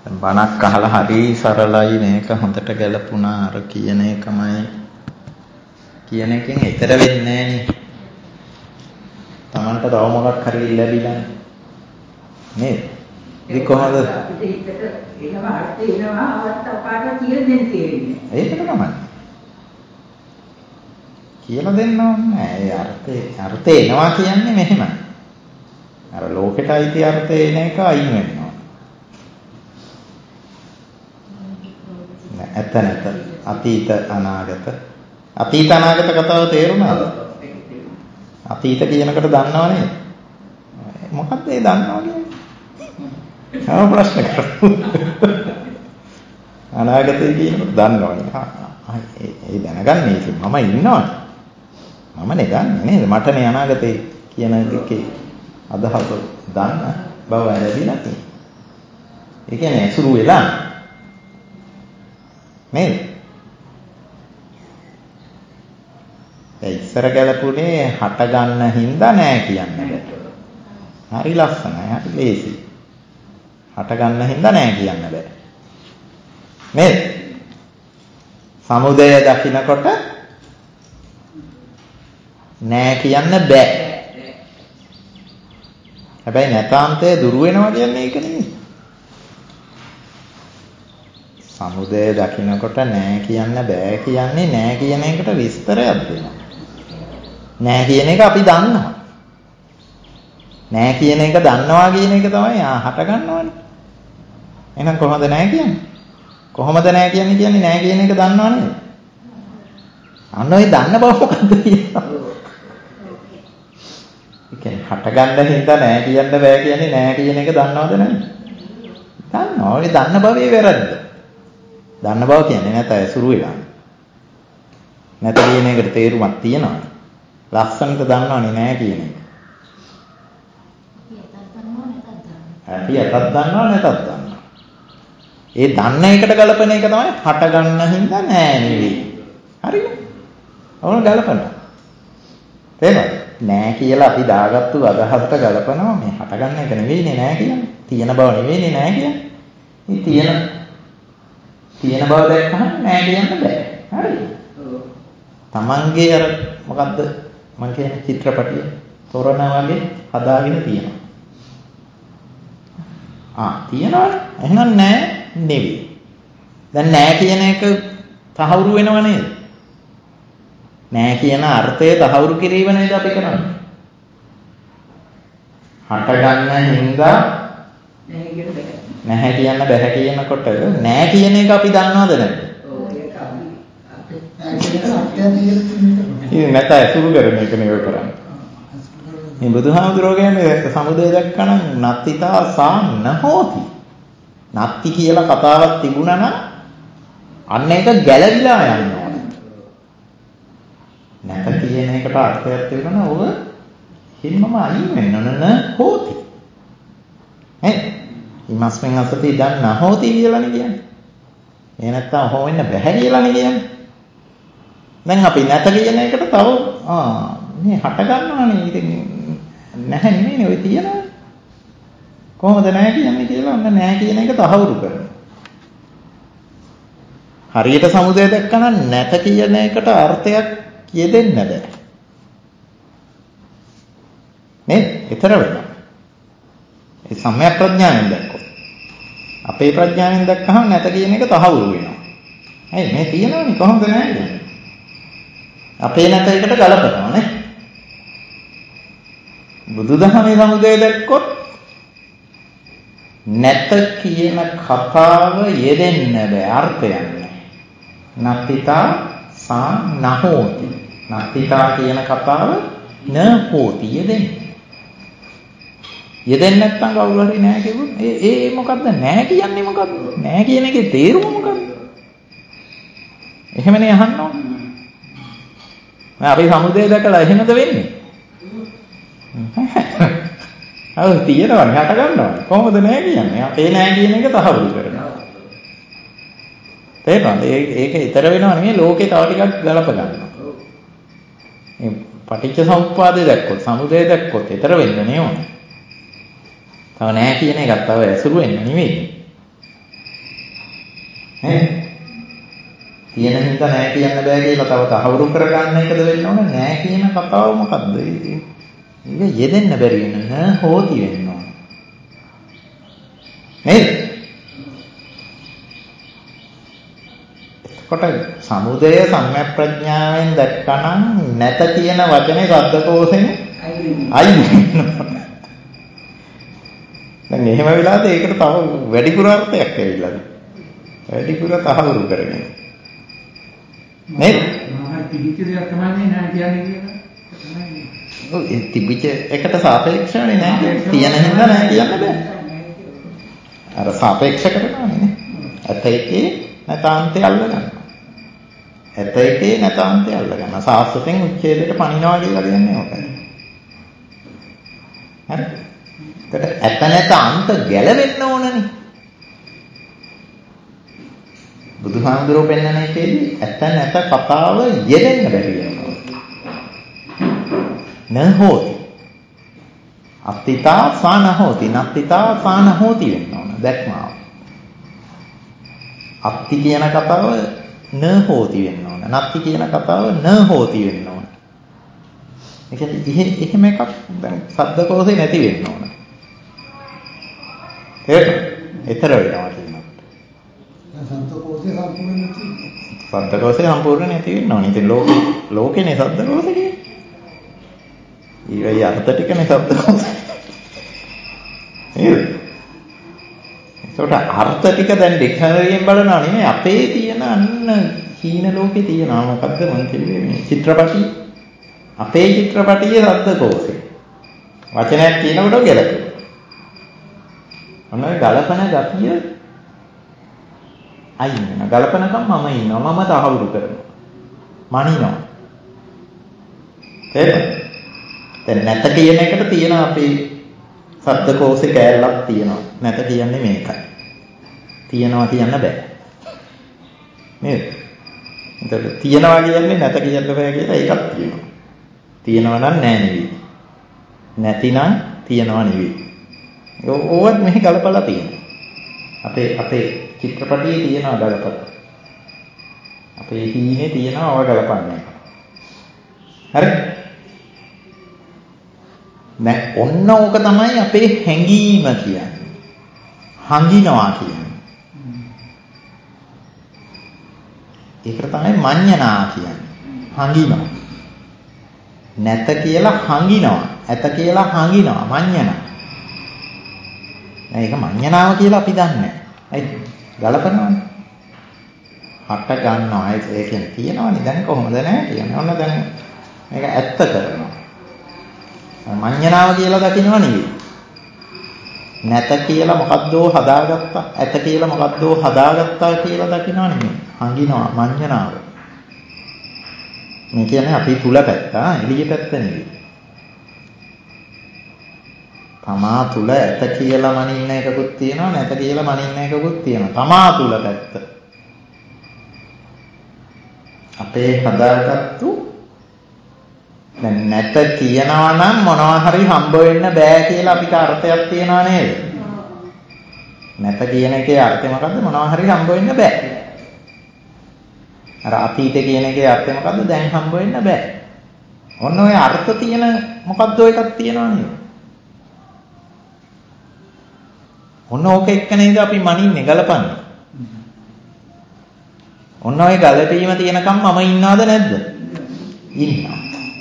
බණක් අහලා හරි සරලයි මේක හොඳට ගැලපුණා අර කියන එකමයි කියන එකෙන් ඈතර වෙන්නේ නෑනේ. Tamanට තව මොකක් හරි ලැබිලා නේද? ඒක කොහොමද? අපිට හිතට එනවා අර්ථ එනවා අවස්ථ ඔකාට කියලා දෙන්න තියෙන්නේ. ඒක තමයි. කියලා දෙන්න ඕනේ නෑ. ඒ අර්ථය එනවා කියන්නේ මෙහෙමයි. අර ලෝකෙට අයිති අර්ථය එන එක අයින් වෙනවා. නැත අතීත අනාගත කතාව තේරුණාද? අතීත කියනකොට දන්නව නේද? මොකක්ද ඒ දන්නවා කියන්නේ? ප්‍රශ්න කරමු. අනාගතය කියනකොට දන්නවනේ. ඒ දැනගන්නේ ඉතින් මම ඉන්නවනේ. මමනේ ගන්නෙ නේද? මටනේ අනාගතේ කියන එකේ අදහස දන්න බව ලැබිලා තියෙන්නේ. ඒ කියන්නේ ඇසුරු වෙලා නේද? ඒ ඉස්සර ගැලපුණේ හට ගන්න හින්දා නෑ කියන්න බෑ. හරි ලස්සනයි, හරි ලේසි. හට ගන්න හින්දා නෑ කියන්න බෑ. නේද? සමුදය දකින්නකොට නෑ කියන්න බෑ. හැබැයි නැතාන්තය දුරු වෙනවා කියන්නේ ඒක නෙමෙයි. සමුදය දකින්නකොට නෑ කියන්න බෑ කියන්නේ නෑ කියන එකට විස්තරයක් දෙනවා. නෑ කියන එක අපි දන්නවා. නෑ කියන එක දන්නවා කියන එක තමයි හට ගන්නවනේ. එහෙනම් කොහොමද නෑ කියන්නේ? කොහොමද නෑ කියන්නේ නෑ කියන එක දන්නව නේද? අන්න ඔය දන්න බව මොකද්ද කියන්නේ? ඒ කියන්නේ හට ගන්න හින්දා නෑ කියන්න බෑ කියන්නේ නෑ කියන එක දන්නවද නැද්ද? දන්නවා. ඔය දන්න බවේ වැරද්ද. දන්න බව කියන්නේ නැත ඇසුරු වෙලා. නැත කියන එකට තේරුමක් තියෙනවා. ලස්සනට දන්නවනේ නෑ කියන එක. අපි යටත් දන්නවා නැතත් දන්නවා. ඒ දන්න එකට ගලපන එක තමයි හට ගන්න හින්දා නෑ නෙවෙයි. හරිද? ඕන ගලපනවා. තේරෙනවද? නෑ කියලා අපි දාගත්තු අදහසට ගලපනවා මේ හට ගන්න එක නෙවෙයිනේ නෑ කියන්නේ. තියෙන බව නෙවෙයිනේ නෑ කියන්නේ. මේ තියෙන බව දැක්කම නෑ කියන්න බෑ. හරිද? තමන්ගේ අර මොකද්ද මම කියන්නේ චිත්‍රපටිය තොරණ වගේ හදාගෙන තියෙනවා. තියෙනවනේ. එහෙනම් නෑ නෙවෙයි. දැන් නෑ කියන එක තහවුරු වෙනව නේද? නෑ කියන අර්ථය තහවුරු කිරීම නේද අපි කරන්නේ? හට ගන්න හින්දා නැහැ කියන්න බෑ කියනකොට නෑ කියන එක අපි දන්නවද නැද්ද? ඉතින් නැත ඇසුරු කරන එක නෙවෙයි කරන්නේ. මේ බුදුහාමුදුරුවෝ කියන්නේ සමුදය දැක්කනම් නත්තිතා සා නහෝති. නත්ති කියලා කතාවක් තිබුණා නම් අන්න ඒක ගැළවිලා යන්න ඕනේ. නැත කියන එකට අර්ථයක් තිබුණා නම් ඔබ හිම්මම අයින් වෙන්න ඕන හෝති. ඉමස්මෙන් අසති දැන් නහෝති කියලානේ කියන්නේ. ඒ නැත්තම් හො වෙන්න බැහැ කියලානේ කියන්නේ. දැන් අපි නැත කියන එකට තව මේ හට ගන්නවානේ ඉතින් නැහැ නෙමෙයිනේ ඔය තියනවා. කොහොමද නැහැ කියන්නේ කියලා ඔන්න නැහැ කියන එක තහවුරු කරනවා. හරියට සමුදය දැක්කම නැත කියන එකට අර්ථයක් කියෙදෙන්න බෑ. නේද? ඊතර වෙනවා. ඒ සම්‍යක් ප්‍රඥාවෙන් දැක්කොත්. අපේ ප්‍රඥාවෙන් දැක්කම නැත කියන එක තහවුරු වෙනවා. ඇයි මේ තියෙනවනේ කොහොමද නැහැ කියන්නේ? අපේ නැත එකට ගලපනවා නේ. බුදුදහමේ සමුදය දැක්කොත් නැත කියන කතාව යෙදෙන්න බෑ අර්ථයක් නෑ. නත්තිතා සා නහෝති. නත්තිතා කියන කතාව නහෝති යෙදෙන්නේ. යෙදෙන්නේ නැත්නම් කවුරු හරි නෑ කිව්වොත් ඒ මොකද්ද නෑ කියන්නේ මොකද්ද? නෑ කියන එකේ තේරුම මොකද්ද? එහෙමනේ අහන්න ඕනේ. අපි සමුදය දැකලා එහෙමද වෙන්නේ? අර තියෙනවනේ හට ගන්නවනේ. කොහොමද නෑ කියන්නේ? අපේ නෑ කියන එක තහවුරු කරනවා. තේරෙනවද? ඒක ඊතර වෙනව නෙමෙයි ලෝකේ තව ටිකක් ගලප ගන්නවා. මේ පටිච්ච සමුප්පාදය දැක්කොත්, සමුදය දැක්කොත් ඊතර වෙන්න නේ ඕනේ. තව නෑ කියන එකත් තව ඇසුරු වෙන්න නෙමෙයි. නේ? තියෙන හින්දා නෑ කියන්න බෑ කියලා තව තහවුරු කරගන්න එකද වෙන්න ඕන? නෑ කියන කතාව මොකද්ද? ඒක යෙදෙන්න බැරි වෙන නෑ හෝති වෙන්න ඕන. නේද? කොට සමුදය සම්‍යක් ප්‍රඥාවෙන් දැක්කනම් නැත කියන වචනේ සද්දකෝසෙන් අයින් වෙනවා. දැන් එහෙම වෙලාද ඒකට තව වැඩිපුර අර්ථයක් ඇවිල්ලාද? වැඩිපුර තහවුරු කරගෙන. නේද? තිබිච්ච දෙයක් තමයි නෑ කියන්නේ කියලා. ඔව් ඒ තිබිච්ච එකට සාපේක්ෂවනේ නෑ තියෙන හින්දා නෑ කියන්න බෑ. අර සාපේක්ෂ කරනවානේ. ඇත එකේ නැතාන්තය අල්ල ගන්නවා. ඇත එකේ නැතාන්තය අල්ල ගන්නවා. සාස්වතෙන් උච්ඡේදයට පණිනවා කියලා කියන්නේ ඕකයි. හරි? ඒකට ඇත නැත අන්ත ගැලවෙන්න ඕනනේ. බුදුහාමුදුරුවෝ පෙන්නන එකේදී ඇත නැත කතාව යෙදෙන්න බැරි වෙනවා. නහෝති. අත්තිතා සාන හෝති. නත්තිතා සාන හෝති වෙන්න ඕන. දැක්මාව. අත්ති කියන කතාව නහෝති වෙන්න ඕන. නත්ති කියන කතාව නහෝති වෙන්න ඕන. ඒ කියන්නේ එහෙම එකක් දැන් සද්දකෝසේ නැති වෙන්න ඕන. ඒක ඊතර වෙනවා කියනවා. සද්දකෝසේ සම්පූර්ණ නැති වෙන්න ඕනේ. ඉතින් ලෝකේනේ සද්දකෝසේ කියන්නේ. ඊවයි අර්ථ ටිකනේ සද්දකෝසේ. නේද? ඒකට අර්ථ ටික දැන් ඩික්ෂනරියෙන් බලනවා නෙමෙයි අපේ තියෙන අන්න හීන ලෝකේ තියෙනවා. මොකද්ද මම කිව්වේ මේ චිත්‍රපටි අපේ චිත්‍රපටියේ සද්දකෝසේ. වචනයක් කියනකොට ගැලපෙනවා. ඔන්න ගලපන ගතිය අයින් වෙනවා. ගලපනකම් මම ඉන්නවා. මම තහවුරු කරනවා. මනිනවා. එහෙනම් දැන් නැත කියන එකට තියෙන අපේ සද්දකෝසේ කෑල්ලක් තියෙනවා. නැත කියන්නේ මේකයි. තියනවා කියන්න බෑ. නේද? එතකොට තියනවා කියන්නේ නැත කියන්න බෑ කියලා ඒකක් තියෙනවා. තියනවා නම් නෑ නෙවෙයි. නැතිනම් තියනවා නෙවෙයි. ඕවත් මෙහි ගලපලා තියෙනවා. අපේ චිත්‍රපටියේ තියෙනවා ගලපලා. අපේ හීනේ තියෙනවා ඔය ගලපන්නේ. හරි? දැන් ඔන්න ඕක තමයි අපේ හැඟීම කියන්නේ. හංගිනවා කියන්නේ. ඒකට තමයි මඤ්ඤණා කියන්නේ. හංගිනවා. නැත කියලා හංගිනවා. ඇත කියලා හංගිනවා. මඤ්ඤණා. ඒක මඤ්ඤණාව කියලා අපි දන්නේ නැහැ. ඇයි? ගලපනවානේ. හට ගන්නවා. ඒ කියන්නේ තියනවානේ. දැන් කොහොමද නැහැ කියන්නේ. ඔන්න දැන් මේක ඇත්ත කරනවා. මඤ්ඤණාව කියලා දකින්නව නෙවෙයි. නැත කියලා මොකද්දෝ හදාගත්තා. ඇත කියලා මොකද්දෝ හදාගත්තා කියලා දකින්නව නෙවෙයි. හංගිනවා මඤ්ඤණාව. මේ කියන්නේ අපි තුල පැත්ත, එළිය පැත්ත නෙවෙයි. තමා තුල ඇත කියලා මනින්න එකකුත් තියෙනවා, නැත කියලා මනින්න එකකුත් තියෙනවා. තමා තුල පැත්ත. අපේ හදාගත්තු දැන් නැත කියනවා නම් මොනවා හරි හම්බ වෙන්න බෑ කියලා අපිට අර්ථයක් තියනවා නේද? නැත කියන එකේ අර්ථය මොකද්ද? මොනවා හරි හම්බ වෙන්න බෑ. අර අතීත කියන එකේ අර්ථය මොකද්ද? දැන් හම්බ වෙන්න බෑ. ඔන්න ඔය අර්ථ තියෙන මොකද්ද එකක් තියෙනවා නේද? ඔන්න ඕක එක්ක නේද අපි මනින්නේ ගලපන්නේ. ඔන්න ඔය ගලපීම තියෙනකම් මම ඉන්නවද නැද්ද? ඉන්නවා.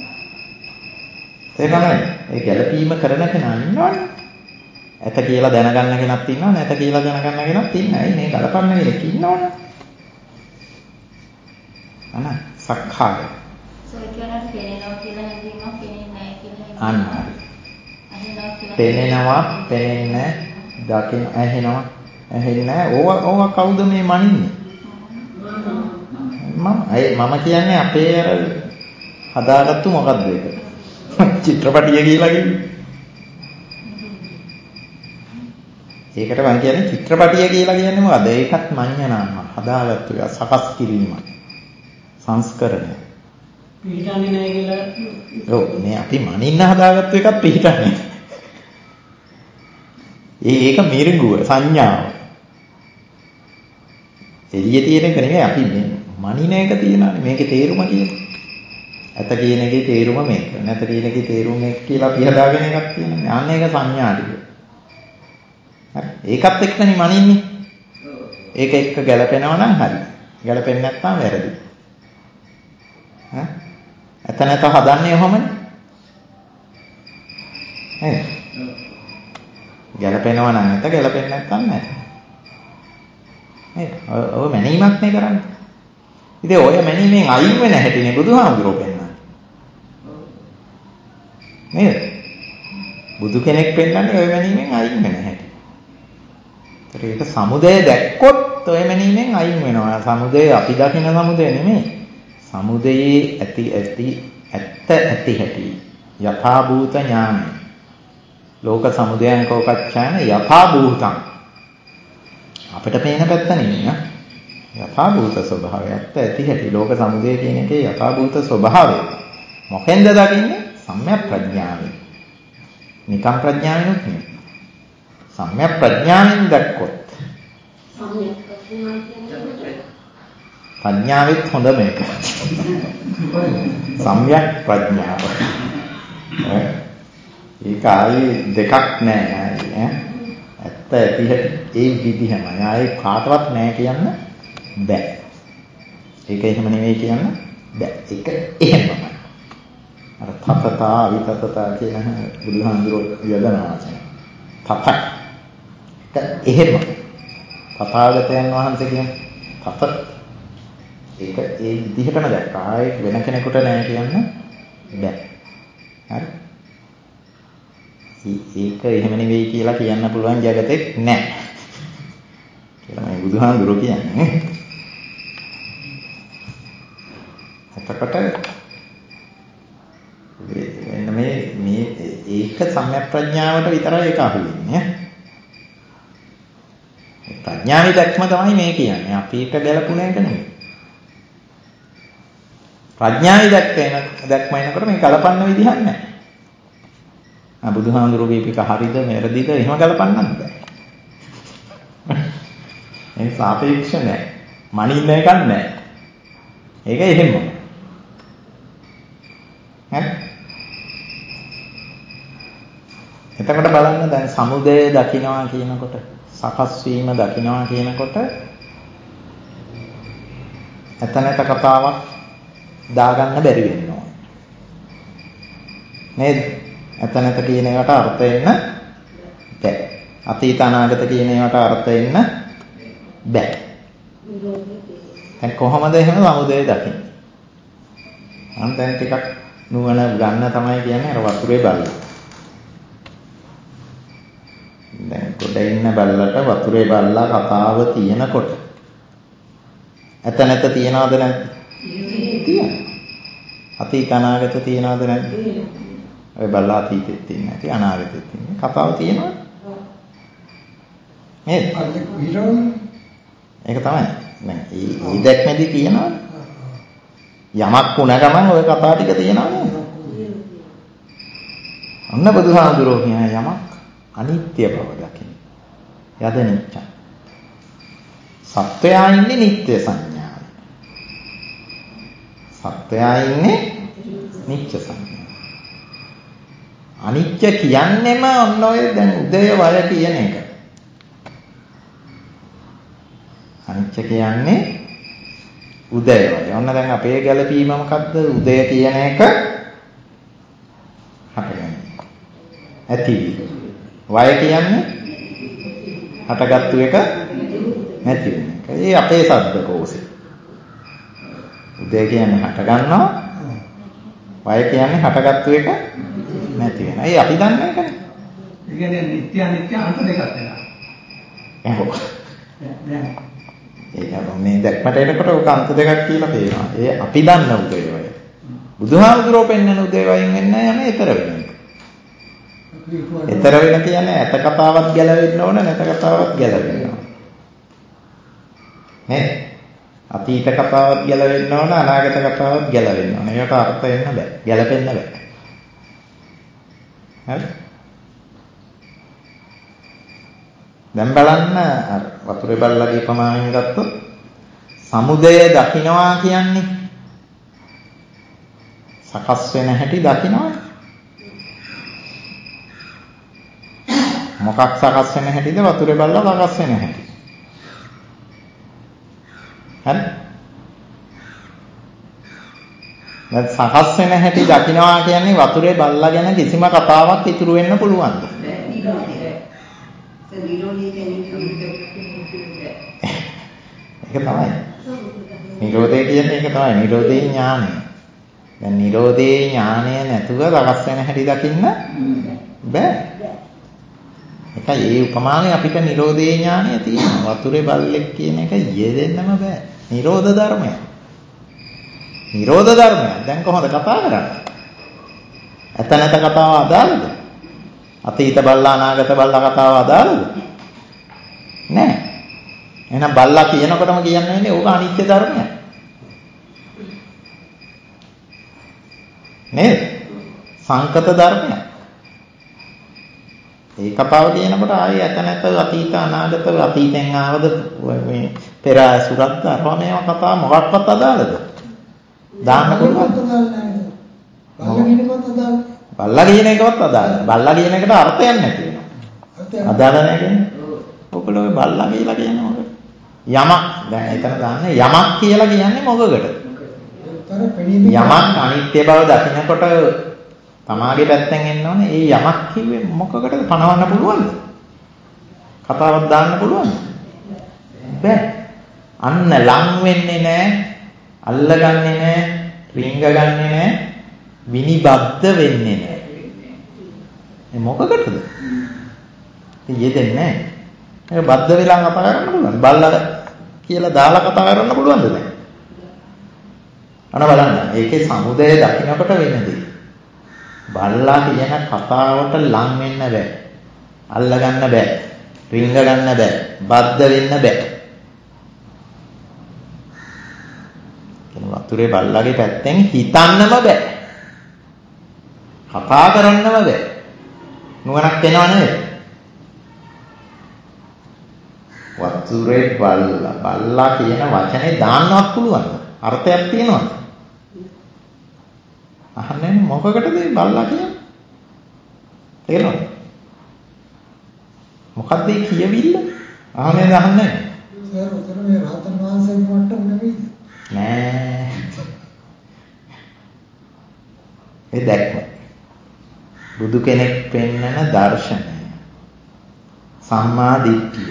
තේරෙනවද? ඒ ගැළපීම කරන කෙනා ඉන්නවනේ. ඇත කියලා දැනගන්න කෙනක් ඉන්නවා, නැත කියලා දැනගන්න කෙනක් ඉන්නවා. ඒ මේ ගලපන්න කෙනෙක් ඉන්නවනේ. අනේ සක්කාය. සෝචනත් පේනවා කියලා හැඟීමක් පේන්නේ නැහැ කියලා. අන්න හරි. පේනවා, පේන්නේ, දකින්න, ඇහෙනවා, ඇහෙන්නේ. ඕවා කවුද මේ මනින්නේ? මම කියන්නේ අපේ අර හදාගත්තු මොකද්ද ඒක? චිත්‍රපටිය කියලා කියන්නේ. ඒකට මම කියන්නේ චිත්‍රපටිය කියලා කියන්නේ මොකද? ඒකත් මඤ්ඤණාව. හදාගත්තු එක සකස් කිරීම. සංස්කරණය. පිළිගන්නේ නැහැ කියලා. ඔව් මේ අපි මනින්න හදාගත්තු එකක් පිළිගන්නේ. ඒක මිරිඟුව සංඥාව. එළියේ තියෙන එක නෙමෙයි අපි මේ මනින එක තියෙනවානේ. මේකේ තේරුම කියන්නේ. ඇත කියන එකේ තේරුම මේක. නැත කියන එකේ තේරුම මේක කියලා අපි හදාගෙන එකක් තියෙනවා. අන්න ඒක සංඥා ටික. හරි. ඒකත් එක්කනේ මනින්නේ. ඒක එක්ක ගැලපෙනවා නම් හරි. ගැලපෙන්නේ නැත්නම් වැරදි. ඈ? ඇත නැත හදන්නේ ඔහොමනේ. නේද? ගැලපෙනවා නම් ඇත, ගැලපෙන්නේ නැත්නම් නැත. නේද? ඔය මැනීමක් නේ කරන්නේ. ඉතින් ඔය මැනීමෙන් අයින් වෙන හැටිනේ බුදුහාමුදුරුවෝ පෙන්නන්නේ. නේද? බුදු කෙනෙක් පෙන්නන්නේ ඔය මැනීමෙන් අයින් වෙන හැටි. ඒක සමුදය දැක්කොත් ඔය මැනීමෙන් අයින් වෙනවා. සමුදය අපි දකින සමුදය නෙමෙයි. සමුදයේ ඇත්ත ඇති හැටි. යථා භූත ඥානය. ලෝක සමුදයං කෝකච්ඡාන යථා භූතං. අපිට පේන පැත්ත නෙමෙයි නා. යථා භූත ස්වභාවය ඇති හැටි. ලෝක සමුදය කියන එකේ යථා භූත ස්වභාවය. මොකෙන්ද දකින්නේ? සම්‍යක් ප්‍රඥාවෙන්. නිකම් ප්‍රඥාවෙන් නෙමෙයි. සම්‍යක් ප්‍රඥාවෙන් දැක්කොත්. සම්‍යක් ප්‍රඥාව කියන්නේ ප්‍රඥාවෙත් හොඳ මේක. සම්‍යක් ප්‍රඥාව. ඒක ආයේ දෙකක් නෑ ඈ. ඇත්ත ඇති ඒ විදිහමයි. ආයේ කාටවත් නෑ කියන්න බෑ. ඒක එහෙම නෙවෙයි කියන්න බෑ. ඒක එහෙමමයි. අර තතතා විතතතා කියන බුදුහාමුදුරුවෝ යදන වචන. තත. ඒක එහෙම. තථාගතයන් වහන්සේ කියන්නේ තත. ඒක ඒ විදිහටම දැක්කා. ආයේ වෙන කෙනෙකුට නෑ කියන්න බෑ. හරි. ඒක එහෙම නෙවෙයි කියලා කියන්න පුළුවන් జగතෙක් නැහැ. කියලා මේ බුදුහාමුදුරුවෝ කියන්නේ. එතකොට මෙන්න මේ ඒක සම්‍යක් ප්‍රඥාවට විතරයි ඒක අහු වෙන්නේ. ප්‍රඥාවේ දැක්ම තමයි මේ කියන්නේ. අපිට ගැලපුණ එක නෙමෙයි. ප්‍රඥාවේ දැක්ම එනකොට මේ කලපන්න විදිහක් නැහැ. බුදුහාමුදුරුවෝ කියපේක හරිද වැරදිද එහෙම ගලපන්නත් බෑ. ඒක සාපේක්ෂ නෑ. මනින්න එකක් නෑ. ඒක එහෙමම. හරි? එතකොට බලන්න දැන් සමුදය දකින්නවා කියනකොට සකස් වීම දකින්නවා කියනකොට එතනට කතාවක් දාගන්න බැරි වෙනවා. නේද? එතනට කියන ඒවාට අර්ථ එන්න බෑ. අතීත අනාගත කියන ඒවාට අර්ථ එන්න බෑ. දැන් කොහොමද එහෙම සමුදය දකින්නේ? මම දැන් ටිකක් නුවණ ගන්න තමයි කියන්නේ අර වතුරේ බල්ලා. දැන් ගොඩ ඉන්න බල්ලට වතුරේ බල්ලා කතාව තියෙනකොට එතනට තියනවද නැද්ද? තියෙනවා. අතීත අනාගත තියනවද නැද්ද? ඔය බල්ලා අතීතෙත් තියෙන නැති අනාගතෙත් තියෙන කතාව තියෙනවා නේද? ඒක තමයි. දැන් මේ දැක්මේදී තියෙනවා යමක් වුණ ගමන් ඔය කතා ටික තියෙනවා නේද? අන්න බුදුහාමුදුරුවෝ කියන යමක් අනිත්‍ය බව දකින්න. යද නිච්ච. සත්‍යයා ඉන්නේ නිත්‍ය සංඥාවේ. සත්‍යයා ඉන්නේ නිච්ච සංඥාවේ. අනිත්‍ය කියන්නේම ඔන්න ඔය දැන් උදය වය කියන එක. අනිත්‍ය කියන්නේ උදය වය. ඔන්න දැන් අපේ ගැළපීම මොකද්ද? උදය කියන එක හටගන්නේ. ඇති. වය කියන්නේ හටගත්තු එක නැති වෙන එක. ඒ අපේ ශබ්දකෝෂේ. උදය කියන්නේ හට ගන්නවා. වය කියන්නේ හටගත්තු එක නැති වෙනවා. ඒ අපි දන්නේ නැහැ. ඒ කියන්නේ නිත්‍ය අනිත්‍ය අන්ත දෙකක් වෙනවා. එහෙනම් ඒක මේ දැක්මට එනකොට ඔක අන්ත දෙකක් කියලා පේනවා. ඒ අපි දන්න උදේ වය. බුදුහාමුදුරුවෝ පෙන්වන උදේ වයින් වෙන්නේ යන්නේ ඊතර වෙන එක. ඊතර වෙන කියන්නේ ඇත කතාවක් ගැලවෙන්න ඕන නැත කතාවක් ගැලවෙන්න ඕන. නේද? අතීත කතාවක් ගැලවෙන්න ඕන අනාගත කතාවක් ගැලවෙන්න ඕන. ඒකට අර්ථ එන්න බෑ. ගැලපෙන්න බෑ. හරි? දැන් බලන්න අර වතුරේ බල්ලගේ ප්‍රමාණයෙන් ගත්තොත් සමුදය දකින්නවා කියන්නේ සකස් වෙන හැටි දකින්නවා. මොකක් සකස් වෙන හැටිද? වතුරේ බලලා සකස් වෙන හැටි. හරි? දැන් සකස් වෙන හැටි දකින්නවා කියන්නේ වතුරේ බලලා ගැන කිසිම කතාවක් ඉතුරු වෙන්න පුළුවන්ද? ඒක තමයි. නිරෝධය කියන්නේ ඒක තමයි. නිරෝධේ ඥානය. දැන් නිරෝධේ ඥානය නැතුව සකස් වෙන හැටි දකින්න බෑ. ඒකයි ඒ උපමානේ අපිට නිරෝධේ ඥානය තියෙනවා. වතුරේ බල්ලෙක් කියන එක යෙදෙන්නම බෑ. නිරෝධ ධර්මය. නිරෝධ ධර්මය. දැන් කොහොමද කතා කරන්නේ? ඇත නැත කතාව අදාළද? අතීත බල්ලා අනාගත බල්ලා කතාව අදාළද? නෑ. එහෙනම් බල්ලා කියනකොටම කියන්නේ ඕක අනිත්‍ය ධර්මයක්. නේද? සංකත ධර්මයක්. ඒ කතාව කියනකොට ආයේ ඇත නැත අතීත අනාගත අතීතෙන් ආවද මේ පෙර අසුරත් අරවා මේවා කතා මොකක්වත් අදාළද? දාන්න පුළුවන්. බල්ලා කියන එකවත් අදාළ. බල්ලා කියන එකට අර්ථයක් නැති වෙනවා. අදාළ නැහැ කියන්නේ. ඔයගොල්ලෝ ඔය බල්ලා කියලා කියන්නේ මොකද? යමක්. දැන් එතන දාන්නේ යමක් කියලා කියන්නේ මොකකට? යමක් අනිත්‍ය බව දකිනකොට තමාගේ පැත්තෙන් එන්න ඕනේ. ඒ යමක් කිව්වේ මොකකටද? පණවන්න පුළුවන්ද? කතාවක් දාන්න පුළුවන්ද? බෑ. අන්න ලං වෙන්නේ නැහැ, අල්ලගන්නේ නැහැ, රිංග ගන්නෙ නැහැ, විනිබද්ධ වෙන්නේ නැහැ. ඒ මොකකටද? යෙදෙන්නේ නැහැ. ඒක බද්ධ වෙලා කතා කරන්න පුළුවන්. බල්ලා කියලා දාලා කතා කරන්න පුළුවන්ද දැන්? අන බලන්න. ඒකේ සමුදය දකින්නකොට වෙනදී. බල්ලා කියන කතාවට ලං වෙන්න බෑ. අල්ල ගන්න බෑ. රිංග ගන්න බෑ. බද්ධ වෙන්න බෑ. වතුරේ බල්ලාගේ පැත්තෙන් හිතන්නම බෑ. කතා කරන්නම බෑ. නුවණක් එනව නේද? වතුරේ බල්ලා කියන වචනේ දාන්නවත් පුළුවන්ද? අර්ථයක් තියෙනවද? අහන්නේ මොකකටද මේ බල්ලා කියන්නේ? තේරෙනවද? මොකක්ද මේ කියවිල්ල? අහන්නේ අහන්නේ. සර් උතර මේ රහතන් වහන්සේගේ මට්ටම නෙවෙයිද? නෑ. ඒ දැක්ම. බුදු කෙනෙක් පෙන්වන දර්ශනය. සම්මා දිට්ඨිය.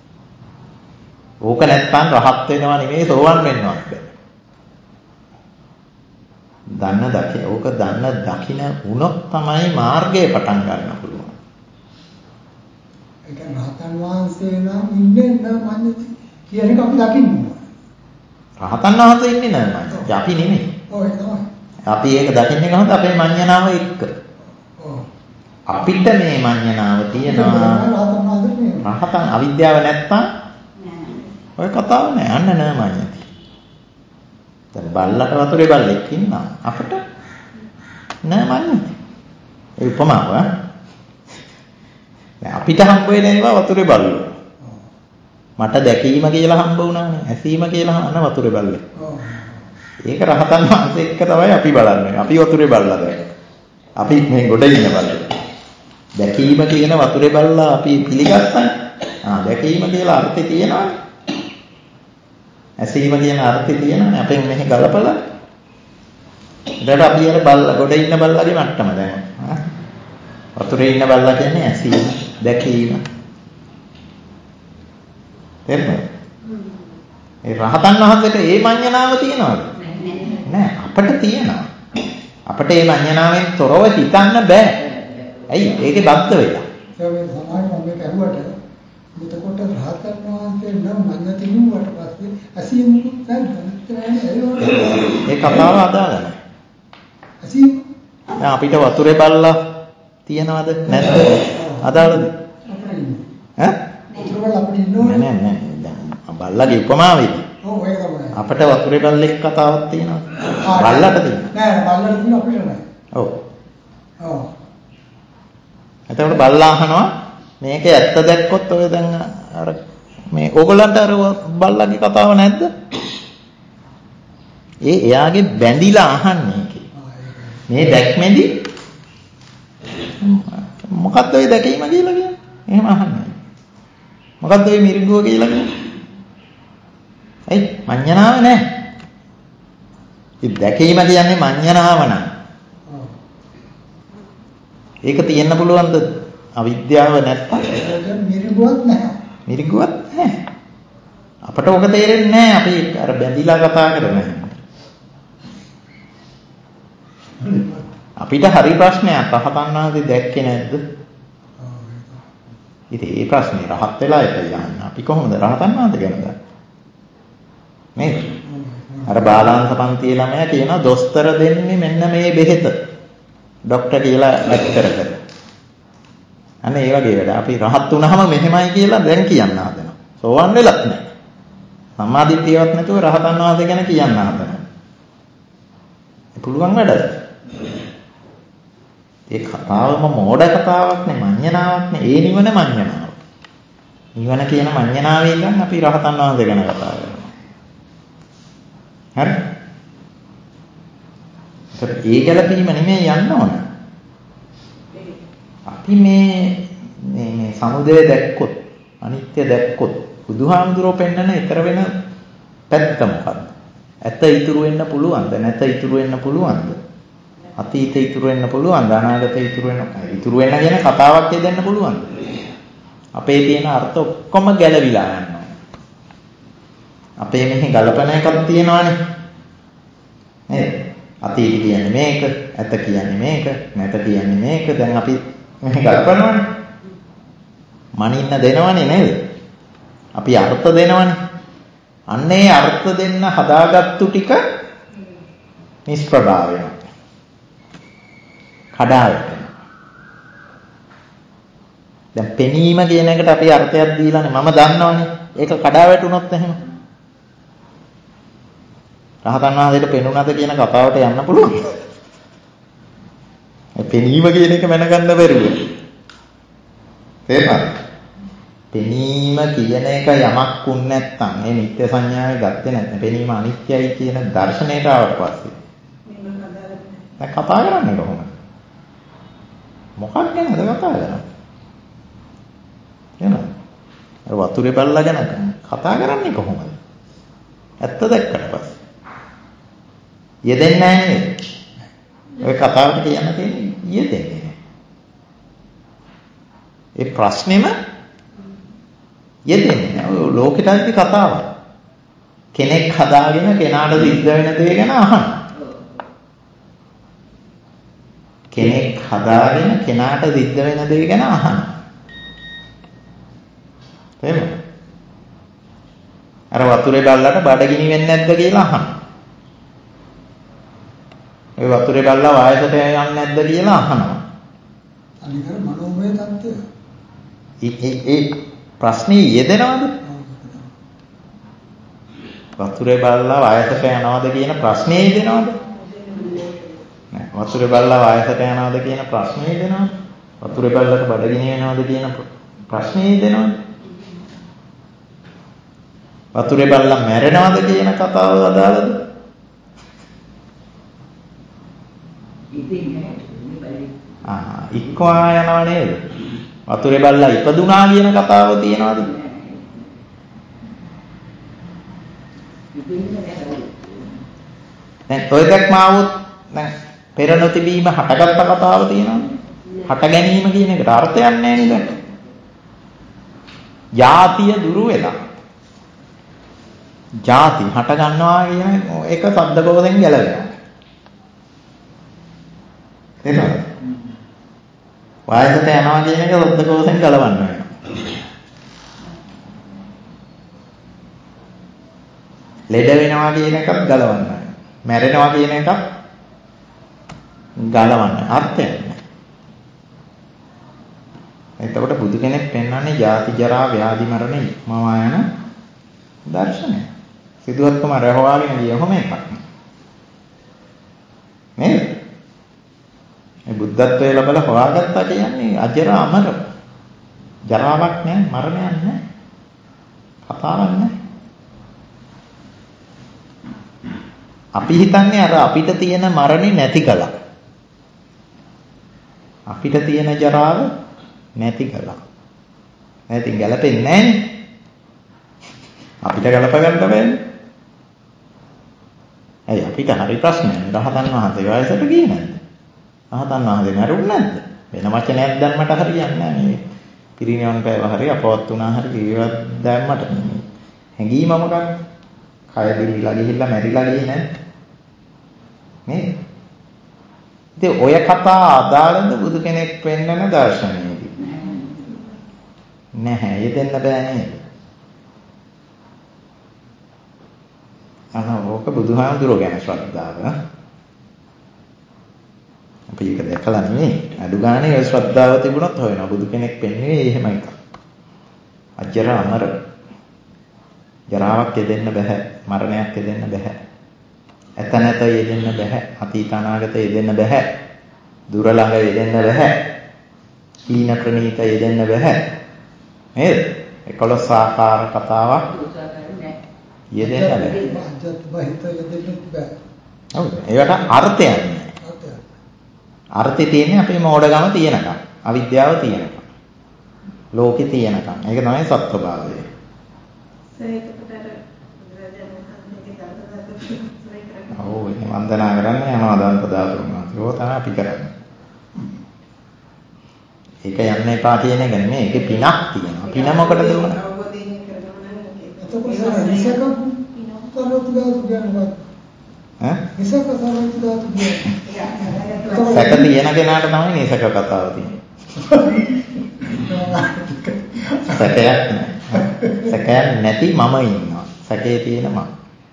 ඕක නැත්තම් රහත් වෙනවා නෙමෙයි සෝවන් වෙන්නවත් බෑ. දන්න දකින ඕක දන්න දකින වුණොත් තමයි මාර්ගය පටන් ගන්න පුළුවන්. ඒක රහතන් වහන්සේ නම් ඉන්නේ නැහැ කියන එක අපි දකින්න ඕන. රහතන් වහන්සේ ඉන්නේ නැහැ. අපි නෙමෙයි. ඔව් ඒක තමයි. අපි ඒක දකින්නේ කොහොමද? අපේ මඤ්ඤණාව එක්ක. ඔව්. අපිට මේ මඤ්ඤණාව තියෙනවා. රහතන් අවිද්‍යාව නැත්තම් ඔය කතාව නෑ. අන්න නෑ මඤ්ඤති. දැන් බල්ලට වතුරේ බල්ලෙක් ඉන්නවා. අපිට නෑ මඤ්ඤති. ඒ උපමාව. දැන් අපිට හම්බ වෙන ඒවා වතුරේ බල්ලෝ. මට දැකීම කියලා හම්බ වුණානේ. ඇසීම කියලා අන්න වතුරේ බල්ලෙක්. ඒක රහතන් වහන්සේ එක්ක තමයි අපි බලන්නේ. අපි වතුරේ බල්ලා දැන්. අපි මේ ගොඩ ඉන්න බල්ලෝ. දැකීම කියන වතුරේ බල්ලා අපි පිළිගත්තානේ. දැකීම කියලා අර්ථය තියෙනවානේ. ඇසීම කියන අර්ථය තියෙනවානේ. අපෙන් මෙහි ගලපලා. ඊට අපි අර බල්ලා ගොඩ ඉන්න බල්ලාගේ මට්ටම දැන්. වතුරේ ඉන්න බල්ලා කියන්නේ ඇසීම, දැකීම. තේරුණාද? ඒ රහතන් වහන්සේට ඒ මඤ්ඤණාව තියෙනවද? නෑ. අපිට තියෙනවා. අපිට මේ මඤ්ඤණාවෙන් තොරව හිතන්න බෑ. ඇයි? ඒකේ බද්ධ වෙලා. ඒ සමාජ මම කරුවට එතකොට රහතන් වහන්සේ නම් මඤ්ඤති නුඹට පස්සේ අසීමුකුත් නැහැ. ඒ කතාව අදාළ නැහැ. අසීම දැන් අපිට වතුරේ බල්ලා තියනවද නැද්ද? අදාළද? ඈ? වතුරේ අපිට ඉන්නෝනේ. නෑ. දැන් බල්ලාගේ උපමාවේදී. ඔව් ඒක තමයි. අපිට වතුරේ බල්ලෙක් කතාවක් තියෙනවද? බල්ලට තියෙනවා. නෑ බල්ලට තියෙන අපිට නෑ. ඔව්. ඔව්. එතකොට බල්ලා අහනවා මේක ඇත්ත දැක්කොත් ඔය දැන් අර මේ ඕගොල්ලන්ට අර බල්ලාගේ කතාව නැද්ද? එයාගේ බැඳිලා අහන්නේ කි. මේ දැක්මෙදි මොකක්ද ඔය දැකීම කියලා කියන්නේ? එහෙම අහන්නේ. මොකක්ද ඔය මිරිඟුව කියලා කියන්නේ? ඒ මඤ්ඤණාව නෑ. ඒ දැකීම කියන්නේ මඤ්ඤණාව නෑ. ඒක තියෙන්න පුළුවන්ද? අවිද්‍යාව නැත්තම් මිරිඟුවක් නැහැ. මිරිඟුවක් නැහැ. අපට ඔක තේරෙන්නේ නැහැ. අපි අර බැඳිලා කතා කරනවා. අපිට හරි ප්‍රශ්නයක්. රහතන් වහන්සේ දැක්කේ නැද්ද? ඉතින් ඒ ප්‍රශ්නේ රහත් වෙලා ඉතින් අපි කොහොමද රහතන් වහන්සේ ගැන දන්නේ? නේද? අර බාලාංශ පන්තියේ ළමයා කියනවා දොස්තර දෙන්නේ මෙන්න මේ බෙහෙත. ડોක්ටර් කියලා ඇත්තට කර. අනේ ඒ වගේ වැඩ. අපි රහත් වුණාම මෙහෙමයි කියලා දැන් කියන්න හදනවා. සෝවන් වෙලත් නැහැ. සම්මාදිට්ඨියවත් නැතුව රහතන් වහන්සේ ගැන කියන්න හදනවා. ඒ පුළුවන් වැඩද? ඒ කතාවම මෝඩ කතාවක් නේ, මඤ්ඤණාවක් නේ. ඒ නිවන මඤ්ඤණාව. නිවන කියන මඤ්ඤණාවේ ඉඳන් අපි රහතන් වහන්සේ ගැන කතා කරනවා. හරි? ඒ ගැළපීම නෙමෙයි යන්න ඕන. අපි මේ සමුදය දැක්කොත්, අනිත්‍ය දැක්කොත්, බුදුහාමුදුරුවෝ පෙන්නන ඊතර වෙන පැත්ත මොකක්ද? ඇත ඉතුරු වෙන්න පුළුවන්ද? නැත ඉතුරු වෙන්න පුළුවන්ද? අතීත ඉතුරු වෙන්න පුළුවන්ද? අනාගත ඉතුරු වෙන්න කියන කතාවක් දෙන්න පුළුවන්ද? අපේ තියෙන අර්ථ ඔක්කොම ගැලවිලා යනවා. අපේ මෙහි ගලපන එකක් තියෙනවානේ. නේද? අතීත කියන්නේ මේක, ඇත කියන්නේ මේක, නැත කියන්නේ මේක. දැන් අපි මෙහි ගලපනවානේ. මනින්න දෙනවනේ නේද? අපි අර්ථ දෙනවනේ. අන්න ඒ අර්ථ දෙන්න හදාගත්තු ටික නිෂ්ප්‍රභා වෙනවා. කඩා වැටෙනවා. දැන් පෙනීම කියන එකට අපි අර්ථයක් දීලානේ මම දන්නවනේ. ඒක කඩා වැටුනොත් එහෙම. රහතන් වහන්සේට පෙනුනද කියන කතාවට යන්න පුළුවන්. ඒ පෙනීම කියන එක මැනගන්න බැරුව. තේරුණාද? පෙනීම කියන එක යමක් වුන් නැත්නම් ඒ නිත්‍ය සංඥාවේ ගත්තේ නැත්නම් පෙනීම අනිත්‍යයි කියන දර්ශනයට ආවට පස්සේ දැන් කතා කරන්නේ කොහොමද? මොකක් ගැනද කතා කරන්නේ? එහෙනම් අර වතුරේ බල්ලා ගැන කතා කරන්නේ කොහොමද? ඇත්ත දැක්කට පස්සේ යෙදෙන්නේ නැහැ නේද? ඔය කතාවට කියන්න තියෙන්නේ යෙදෙන්නේ නැහැ. ඒ ප්‍රශ්නේම යෙදෙන්නේ නැහැ. ඔය ලෝකෙටයි කතාව. කෙනෙක් හදාගෙන කෙනාට සිද්ධ වෙන දේ ගැන අහන. කෙනෙක් හදාගෙන කෙනාට සිද්ධ වෙන දේ ගැන අහන. තේරුණාද? අර වතුරේ බල්ලට බඩගිනි වෙන්නේ නැද්ද කියලා අහන. ඒ වතුරේ බල්ලා වායසට යන්නේ නැද්ද කියලා අහනවා. අනිකර මනෝමය தত্ত্বය. ඒ ප්‍රශ්නේ යෙදෙනවද? වතුරේ බල්ලා වායසට යනවද කියන ප්‍රශ්නේ යෙදෙනවද? නෑ. වතුරේ බල්ලා වායසට යනවද කියන ප්‍රශ්නේ යෙදෙනවද? වතුරේ බල්ලට බඩගිනි වෙනවද කියන ප්‍රශ්නේ යෙදෙනවද? වතුරේ බල්ලා මැරෙනවද කියන කතාව අදාළද? ඉක්වා යනවා නේද? වතුරේ බල්ලා ඉපදුනා කියන කතාව තියෙනවද? දැන් ඔය දැක්ම આવොත් දැන් පෙර නොතිබීම හටගත්ත කතාව තියෙනවද? හට ගැනීම කියන එකට අර්ථයක් නැහැ නේද? ජාතිය දුරු වෙලා. ජාති හට ගන්නවා කියන එක සද්දකෝසෙන් ගැලවෙනවා. තේරුණාද? වායසට යනවා කියන එක සද්දකෝසෙන් ගලවන්න වෙනවා. ලෙඩ වෙනවා කියන එකත් ගලවන්න වෙනවා. මැරෙනවා කියන එකත් ගලවන්න. අර්ථයක් නැහැ. එතකොට බුදු කෙනෙක් පෙන්වන්නේ ජාති ජරා ව්‍යාධි මරණ ඉක්මවා යන දර්ශනය. සිදුවත්කම රැවවාගෙන ගිය ඔහොම එකක්. නේද? මේ බුද්ධත්වයේ ලැබලා හොයාගත්තා කියන්නේ අජර අමර. ජරාවක් නැහැ, මරණයක් නැහැ. කතාවක් නැහැ. අපි හිතන්නේ අර අපිට තියෙන මරණේ නැති කළා. අපිට තියෙන ජරාව නැති කළා. නැතිනම් ගැලපෙන්නේ නැහැනේ. අපිට ගලප ගන්න බෑනේ. ඇයි අපිට හරි ප්‍රශ්නයක්. රහතන් වහන්සේ වයසට ගියේ නැද්ද? රහතන් වහන්සේ මරුන්නේ නැද්ද? වෙන වචනයක් දැම්මට හරියන්නේ නැහැ මේ. පිරිනිවන් පෑව හරි අපවත් වුණා හරි ඒවත් දැම්මට නෙමෙයි. හැංගීමම ගන්න. කය දිවිලා ගිහිල්ලා මැරිලා ගියේ නැද්ද? නේද? ඉතින් ඔය කතා අදාළද බුදු කෙනෙක් පෙන්වන දර්ශනයේදී? නැහැ. ඒ දෙන්න බෑ නේද? ඕක බුදුහාමුදුරුවෝ ගැන ශ්‍රද්ධාව. අපි ඒක දැකලා නෙමෙයි. අඩු ගානේ ඔය ශ්‍රද්ධාව තිබුණොත් හොයනවා. බුදු කෙනෙක් පෙන්වන්නේ එහෙම එකක්. අජර අමර. ජරාවක් දෙන්න බෑ. මරණයක් දෙන්න බෑ. ඇත නැත යෙදෙන්න බෑ. අතීත අනාගත යෙදෙන්න බෑ. දුර ළඟ යෙදෙන්න බෑ. හීන ප්‍රනීත යෙදෙන්න බෑ. නේද? 11 ආකාර කතාවක් යෙදෙන්න බෑ. ඔව් ඒවට අර්ථයක් නෑ. අර්ථය තියෙන්නේ අපේ මෝඩකම තියෙනකම්. අවිද්‍යාව තියෙනකම්. ලෝකේ තියෙනකම්. ඒක තමයි සත්‍යභාවය. ඔව් මේ වන්දනා කරන්නේ යනවා දන්ත දාතුන් වහන්සේ. ඕක තමයි අපි කරන්නේ. ඒක යන්න එපා කියන එක නෙමෙයි. ඒකේ පිනක් තියෙනවා. පින මොකටද උන? සැක තියෙන කෙනාට තමයි නිසක කතාව තියෙන්නේ. සැකයක් නෑ. සැකයක් නැති මම ඉන්නවා. සැකේ තියෙන මම.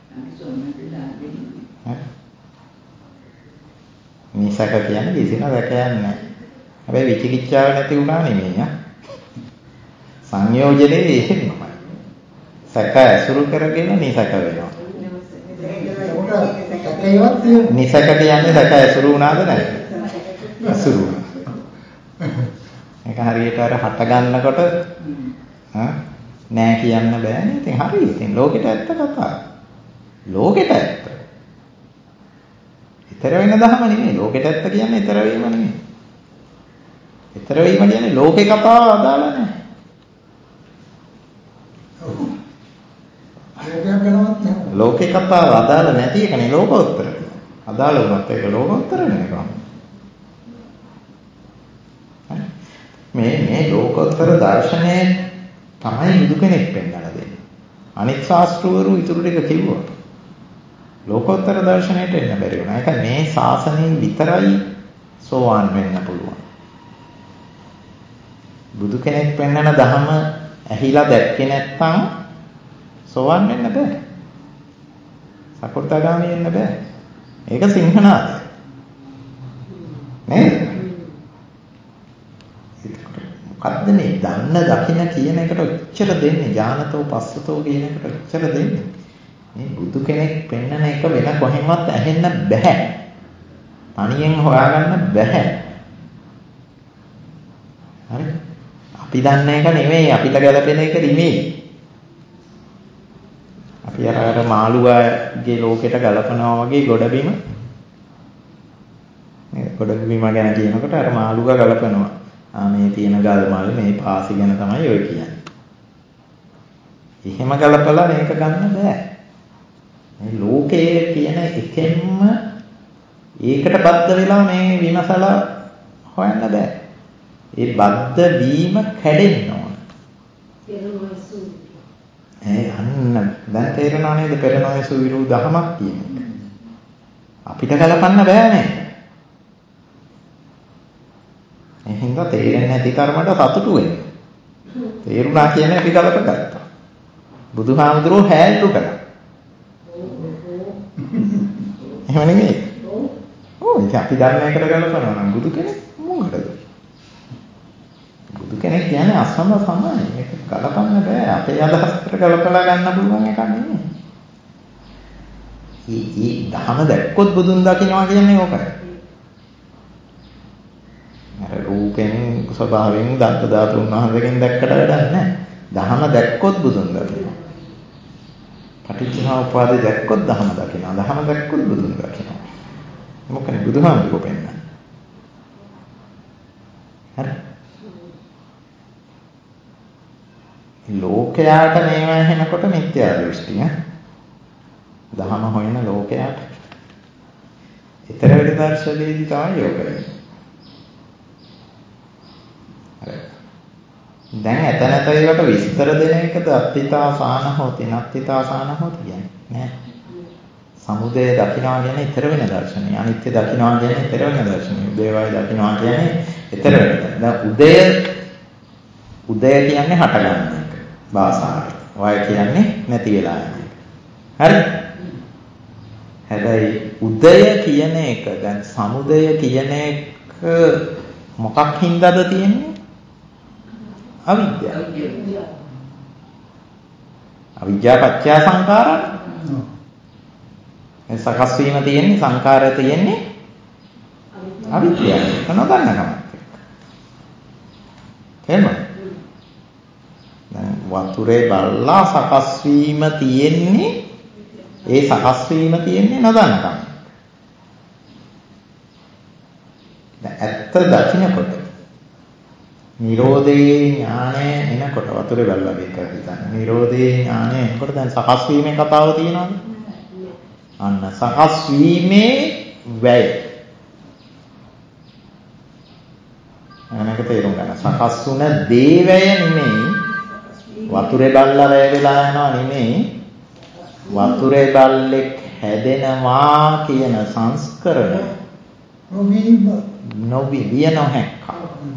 නිසක කියන්නේ කිසිම සැකයක් නෑ. හැබැයි විචිකිච්ඡාව නැති වුණා නෙමෙයි ඈ. සංයෝජනේ එහෙමයි. සැක ඇසුරු කරගෙන නිසක වෙනවා. නිසක කියන්නේ සැක ඇසුරු වුණාද නැද්ද? ඇසුරු වුණා. ඒක හරියට අර හට ගන්නකොට නෑ කියන්න බෑනේ. ඉතින් හරි. ඉතින් ලෝකෙට ඇත්ත කතාව. ලෝකෙට ඇත්ත. ඊතර වෙන දහම නෙමෙයි. ලෝකෙට ඇත්ත කියන්නේ ඊතර වීම නෙමෙයි. ඊතර වීම කියන්නේ ලෝකේ කතාව අදාළ නැහැ. ලෝකේ කතාව අදාළ නැති එකනේ ලෝකෝත්තර. අදාළ වුණත් ඒක ලෝකෝත්තර නේ කොහොමද? මේ ලෝකෝත්තර දර්ශනය තමයි බුදු කෙනෙක් පෙන්නලා දෙන්නේ. අනිත් ශාස්ත්‍රවරු ඊටු ටික කිව්වා. ලෝකෝත්තර දර්ශනයට එන්න බැරි වුණා. ඒක මේ ශාසනයෙන් විතරයි සෝවාන් වෙන්න පුළුවන්. බුදු කෙනෙක් පෙන්නන ධර්ම ඇහිලා දැක්කේ නැත්නම් සෝවාන් වෙන්න බෑ. සකෘදාගාමී වෙන්න බෑ. ඒක සිංහනාද. නේද? මොකද්ද මේ දන්න දකින්න කියන එකට ඔච්චර දෙන්නේ ඥානතෝ පස්සතෝ කියන එකට ඔච්චර දෙන්නේ. මේ බුදු කෙනෙක් පෙන්නන එක වෙන කොහෙන්වත් ඇහෙන්න බෑ. තනියෙන් හොයාගන්න බෑ. හරි? අපි දන්න එක නෙමෙයි අපිට ගැලපෙන එක නෙමෙයි. අපි අර මාළුවාගේ ලෝකෙට ගලපනවා වගේ ගොඩබිම නේද? ගොඩබිම ගැන කියනකොට අර මාළුවා ගලපනවා. මේ තියෙන ගල් මල් මේ පාසි ගැන තමයි ඔය කියන්නේ. එහෙම ගලපලා මේක ගන්න බෑ. මේ ලෝකයේ තියෙන එකෙන්ම ඒකට බද්ධ වෙලා මේ විමසලා හොයන්න බෑ. ඒ බද්ධ වීම කැඩෙන්න ඕන. අන්න දැන් තේරෙනව නේද පෙරණොයසු විරු දහමක් කියන එක. අපිට කලපන්න බෑ නේ. එහෙනම් තේරෙන්නේ නැති තරමට සතුටු වෙන්න. තේරුණා කියන්නේ අපි කලප ගත්තා. බුදුහාමුදුරුවෝ හැල්ලු කළා. එහෙම නෙමෙයි. ඔව් ඉතින් අපි ධර්මයකට ගලපනවා නම් බුදු කෙනෙක් මොකටද? බුදු කෙනෙක් කියන්නේ අසම සමානයි. මේක ගලපන්න බෑ. අපේ අදහසට ගලපලා ගන්න පුළුවන් එකක් නෙමෙයි. ඊ ධම දැක්කොත් බුදුන් දකින්නවා කියන්නේ ඕකයි. අර රූපෙන් ස්වභාවයෙන් දන්ත ධාතුන් වහන්සේගෙන් දැක්කට වැඩක් නැහැ. ධම දැක්කොත් බුදුන් දකින්නවා. පටිච්චසමුප්පාදේ දැක්කොත් ධහම දකිනවා. ධහම දැක්කොත් බුදුන් දකිනවා. මොකද බුදුහාමුදුරුවෝ පෙන්නන්නේ. හරි. ලෝකයාට මේවා ඇහෙනකොට මිත්‍යා දෘෂ්ටිය. ධහම හොයන ලෝකයාට. ඊතර වෙන දර්ශනයේදී තමයි යෝග වෙන්නේ. හරි. දැන් එතනත ඒකට විස්තර දෙන එකද අත්ථිතාසාන හොති නත්ථිතාසාන හොති කියන්නේ නෑ. සමුදය දකින්නවා කියන්නේ ඊතර වෙන දර්ශනය. අනිත්‍ය දකින්නවා කියන්නේ ඊතර වෙන දර්ශනය. උදේවය දකින්නවා කියන්නේ ඊතර වෙන. දැන් උදය කියන්නේ හටගන්න එක. භාෂාවට. වය කියන්නේ නැති වෙලා යන එක. හරි? හැබැයි උදය කියන එක දැන් සමුදය කියන එක මොකක් හින්දාද තියෙන්නේ? අවිද්‍යාව. අවිද්‍යාව පත්‍ය සංඛාරා. මේ සකස් වීම තියෙන්නේ සංඛාරය තියෙන්නේ අවිද්‍යාව. නොදන්නකම. එහෙමයි. දැන් වතුරේ බල්ලා සකස් වීම තියෙන්නේ ඒ සකස් වීම තියෙන්නේ නොදන්නකම. දැන් ඇත්ත දකින්නකොට නිරෝධයේ ඥානය එනකොට වතුරේ බල්ලාගේ කතා නිරෝධයේ ඥානය එනකොට දැන් සකස් වීමේ කතාව තියෙනවද? අන්න සකස් වීමේ වැය. අනේක තේරුම් ගන්න. සකස් වුණ දේ වැය නෙමෙයි වතුරේ බල්ලා වැය වෙලා යනවා නෙමෙයි වතුරේ බල්ලෙක් හැදෙනවා කියන සංස්කරණය නොවිය නොහැක්ක.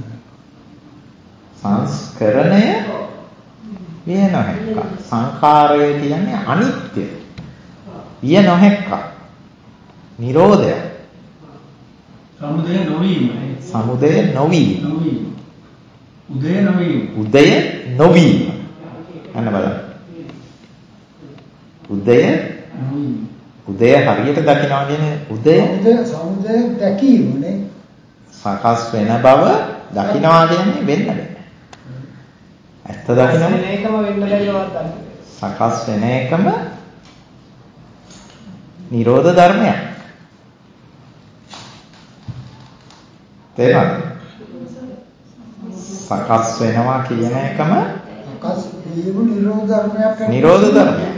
සංස්කරණය විය නොහැක්ක. සංඛාරය කියන්නේ අනිත්‍ය. විය නොහැක්ක. නිරෝධය. සමුදය නොවීම. සමුදය නොවීම. උදය නොවීම. උදය නොවීම. අන්න බලන්න. උදය උදය හරියට දකිනවා කියන්නේ උදය සමුදය දැකීමනේ. සකස් වෙන බව දකිනවා කියන්නේ වෙන්න බෑ. ඇත්ත දකින්න එකම වෙන්න බැරිවවත් සකස් වෙන එකම නිරෝධ ධර්මයක්. තේරුණාද? සකස් වෙනවා කියන එකම සකස් වීම නිරෝධ ධර්මයක්. නිරෝධ ධර්මයක්.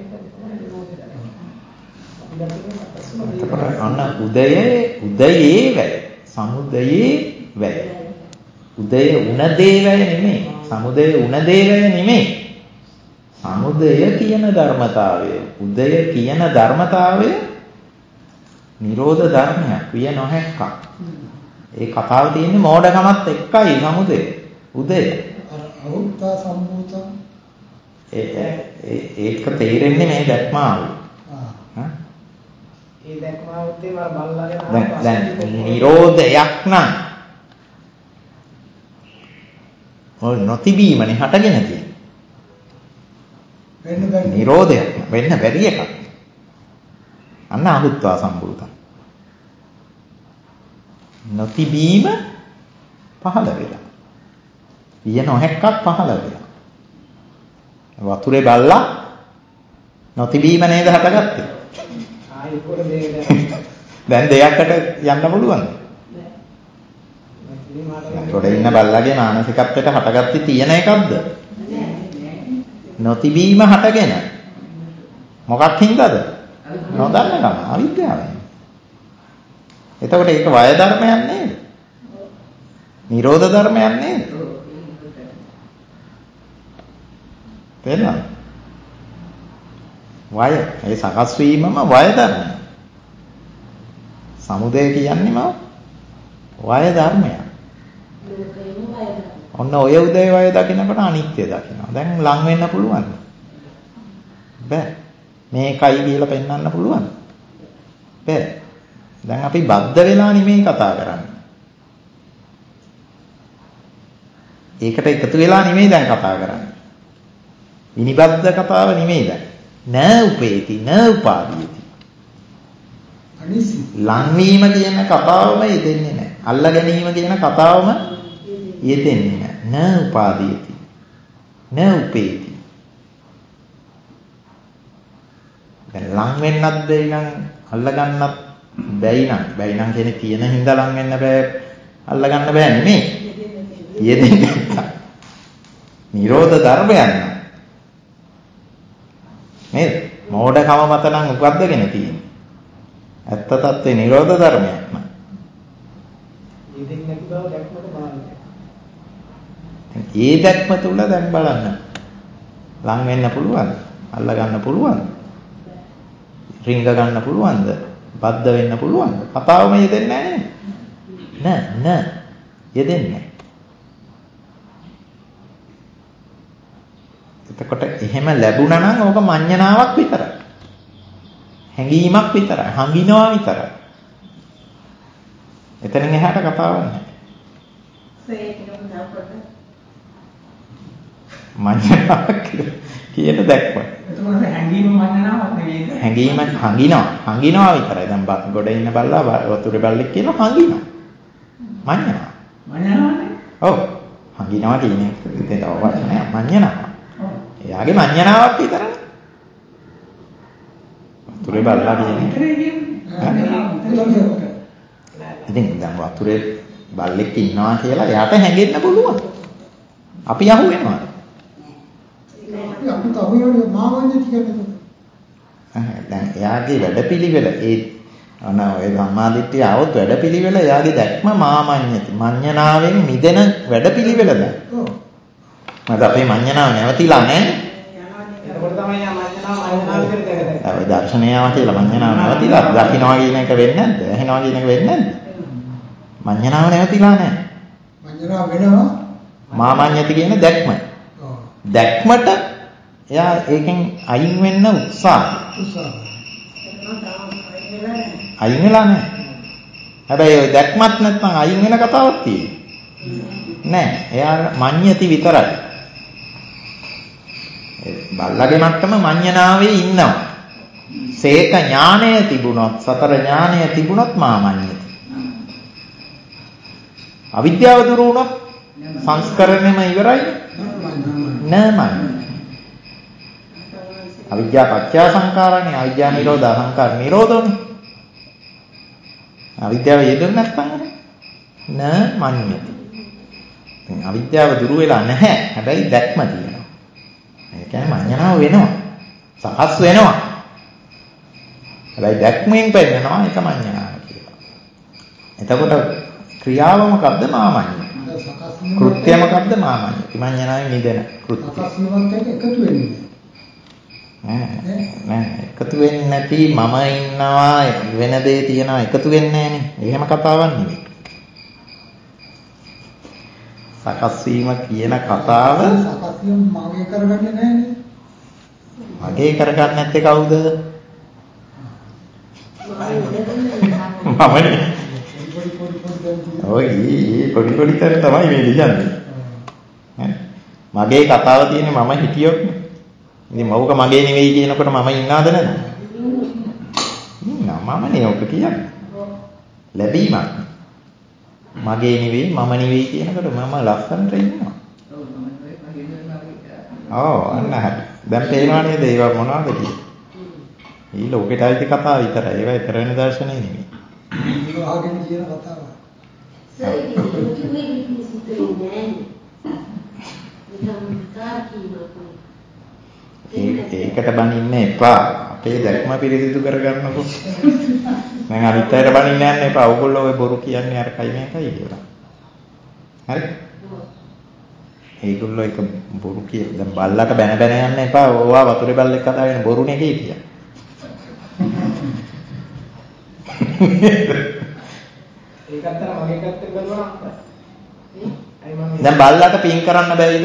අන්න උදයේ වැය. සමුදයේ වැය. උදය උණ දේ වැය නෙමෙයි. සමුදය උණ දේ වැය නෙමෙයි. සමුදය කියන ධර්මතාවය, උදය කියන ධර්මතාවය නිරෝධ ධර්මයක්. විය නොහැක්ක. ඒ කතාව තියෙන්නේ මෝඩකමත් එක්කයි සමුදය. උදය. අවුත්තා සම්භූත. ඒක තේරෙන්නේ මේ දැක්ම ආවේ. ඒ දැක්ම ආවොත්තේ මර බල්ලාගෙන දැන් නිරෝධයක් නම් ඔය නොතිබීමනේ හටගෙන තියෙන්නේ. වෙන්න බැරි. නිරෝධයක් වෙන්න බැරි එකක්. අන්න අහුත්වා සම්භූතං. නොතිබීම පහළ වෙලා. විය නොහැක්කක් පහළ වෙලා. වතුරේ බල්ලා නොතිබීම නේද හටගත්තේ? ආයි පොර දෙයක්. දැන් දෙයකට යන්න පුළුවන්ද? ඒකට ඉන්න බල්ලාගේ මානසිකත්වයට හටගත්තේ තියෙන එකක්ද? නොතිබීම හටගෙන. මොකක් හින්දාද? නොදන්නකම අවිද්‍යාවෙන්. එතකොට ඒක වය ධර්මයක් නේද? නිරෝධ ධර්මයක් නේද? තේරුණාද? වය. ඒ සකස් වීමම වය ධර්මයක්. සමුදය කියන්නේම වය ධර්මයක්. ඔන්න ඔය උදේ වය දකින්නකොට අනිත්‍ය දකින්නවා. දැන් ලං වෙන්න පුළුවන්ද? බෑ. මේකයි කියලා පෙන්වන්න පුළුවන්ද? බෑ. දැන් අපි බද්ධ වෙලා නෙමෙයි කතා කරන්නේ. ඒකට එකතු වෙලා නෙමෙයි දැන් කතා කරන්නේ. විනිබද්ධ කතාව නෙමෙයි දැන්. න උපේති න උපාදීති. ලංවීම කියන කතාවම යෙදෙන්නේ නැහැ. අල්ල ගැනීම කියන කතාවම යෙදෙන්නේ නැහැ. න උපාදීති න උපේති. වෙන්නත් බැයි නම් අල්ලගන්නත් බැයි නම් කියන්නේ තියෙන හින්දා ලං වෙන්න බෑ අල්ලගන්න බෑ නෙමෙයි. යෙදෙන්නේ නිරෝධ ධර්මයක් නේද? මෝඩකම මත නම් උපද්දගෙන තියෙන්නේ. ඇත්ත తත්වේ නිරෝධ ධර්මයක් න ะ. යෙදෙන්නේ නැති බව දැක්මට බලන්න. ඒ දැක්ම තුල දැන් බලන්න. ලං වෙන්න පුළුවන්ද? අල්ල ගන්න පුළුවන්ද? රිංග ගන්න පුළුවන්ද? බද්ධ වෙන්න පුළුවන්ද? කතාවම යෙදෙන්නේ නැහැ නෑ. යෙදෙන්නේ. එතකොට එහෙම ලැබුණා නම් ඕක මඤ්ඤණාවක් විතරයි. හැඟීමක් විතරයි. හංගිනවා විතරයි. එතනින් එහාට කතාවක් නැහැ. මඤ්ඤණාවක් කියන දැක්ම. එතකොට හැංගීම මඤ්ඤණාවක් නෙවෙයිද? හැංගීම හංගිනවා විතරයි. දැන් ගොඩ ඉන්න බල්ලා වතුරේ බල්ලෙක් කියනවා හංගිනවා. මඤ්ඤණාව. මඤ්ඤණාවනේ. ඔව්. හංගිනවා කියන එක ඉතින් තව වචනයක් මඤ්ඤණාව. එයාගේ මඤ්ඤණාවක් විතරයි. වතුරේ බල්ලා කියන්නේ. ඉතින් දැන් වතුරේ බල්ලෙක් ඉන්නවා කියලා එයාට හැංගෙන්න පුළුවන්. අපි අහු වෙනවා. අපි කවුරුහරි මාවන්නේ කියන්නේ. දැන් එයාගේ වැඩපිළිවෙල ඒ ඔය සම්මාදිට්ඨිය આવොත් වැඩපිළිවෙල එයාගේ දැක්ම මාමඤ්ඤති. මඤ්ඤණාවෙන් මිදෙන වැඩපිළිවෙල දැන්. ඔව්. මත අපේ මඤ්ඤණාව නැවතිලා නැහැ. එතකොට තමයි යා මඤ්ඤණාව විදිහට දැකගන්නේ. ඔය දර්ශනයාව කියලා මඤ්ඤණාව නැවතිලා දකින්නවා කියන එක වෙන්නේ නැද්ද? ඇහෙනවා කියන එක වෙන්නේ නැද්ද? මඤ්ඤණාව නැවතිලා නැහැ. මඤ්ඤණාව වෙනවා. මාමඤ්ඤති කියන දැක්ම. දැක්මට එයා ඒකෙන් අයින් වෙන්න උත්සාහයි. අයින් වෙලා නැහැ. හැබැයි ඔය දැක්මත් නැත්නම් අයින් වෙන කතාවක් තියෙන්නේ. නෑ. එයා මඤ්ඤති විතරයි. බල්ලගේ මට්ටම මඤ්ඤණාවේ ඉන්නවා. සේක ඥානය තිබුණොත් සතර ඥානය තිබුණොත් මාමඤ්ඤති. අවිද්‍යාව දුරු වුණොත් සංස්කරණයම ඉවරයි. නෑමයි. අවිද්‍යා පත්‍ය සංකාරණේ අවිද්‍යා නිරෝධ සංකාර නිරෝධෝනේ. අවිද්‍යාව යෙදුනේ නැත්නම් නෑ මඤ්ඤති. දැන් අවිද්‍යාව දුරු වෙලා නැහැ. හැබැයි දැක්ම තියෙනවා. ඒ කියන්නේ මඤ්ඤණාව වෙනවා. සකස් වෙනවා. හැබැයි දැක්මෙන් පෙන්නනවා ඒක මඤ්ඤණාව කියලා. එතකොට ක්‍රියාව මොකද්ද මාමඤ්ඤය? කෘත්‍ය මොකද්ද මාමඤ්ඤය? මඤ්ඤණාවේ නිදෙන කෘත්‍ය. සකස් වීමත් එක්ක එකතු වෙන්නේ. නෑ එකතු වෙන්නේ නැති මම ඉන්නවා වෙන දේ තියනවා එකතු වෙන්නේ නෑනේ. එහෙම කතාවක් නෙවෙයි. සකස් වීම කියන කතාව සකස් වීම මගේ කරගන්නේ නෑනේ. මගේ කරගන්නේ නැත්තේ කවුද? මමනේ. ඔය පොඩි තර තමයි මේ ලියන්නේ. මගේ කතාව තියෙන්නේ මම හිතියොත් නේ. ඉතින් මවක මගේ නෙවෙයි කියනකොට මම ඉන්නවද නැද්ද? මමනේ ඔක කියන්නේ. ලැබීමක්. මගේ නෙවෙයි මම නෙවෙයි කියනකොට මම ලස්සනට ඉන්නවා. ඔව් අන්න හරි. දැන් පේනවා නේද ඒවා මොනවද කියන්නේ? ඊ ලෝකෙට ආйти කතාව විතරයි. ඒවා ඊතර වෙන දර්ශනේ නෙමෙයි. ඒක ආගෙන කියන කතාව. ඒකට බනින්න එපා. අපේ දැක්ම පිළිසිදු කරගන්නකො. දැන් අනිත් අයට බනින්න යන්න එපා. ඕගොල්ලෝ ඔය බොරු කියන්නේ අරකයි මේකයි කියලා. හරි? ඒගොල්ලෝ එක බොරු කිය. දැන් බල්ලට බැන බැන යන්න එපා. ඕවා වතුරේ බල්ලෙක් කතාගෙන බොරුනේ කිය. ඒකත් අර මගේ පැත්තෙන් බලනවා. දැන් බල්ලට පින් කරන්න බැරිද?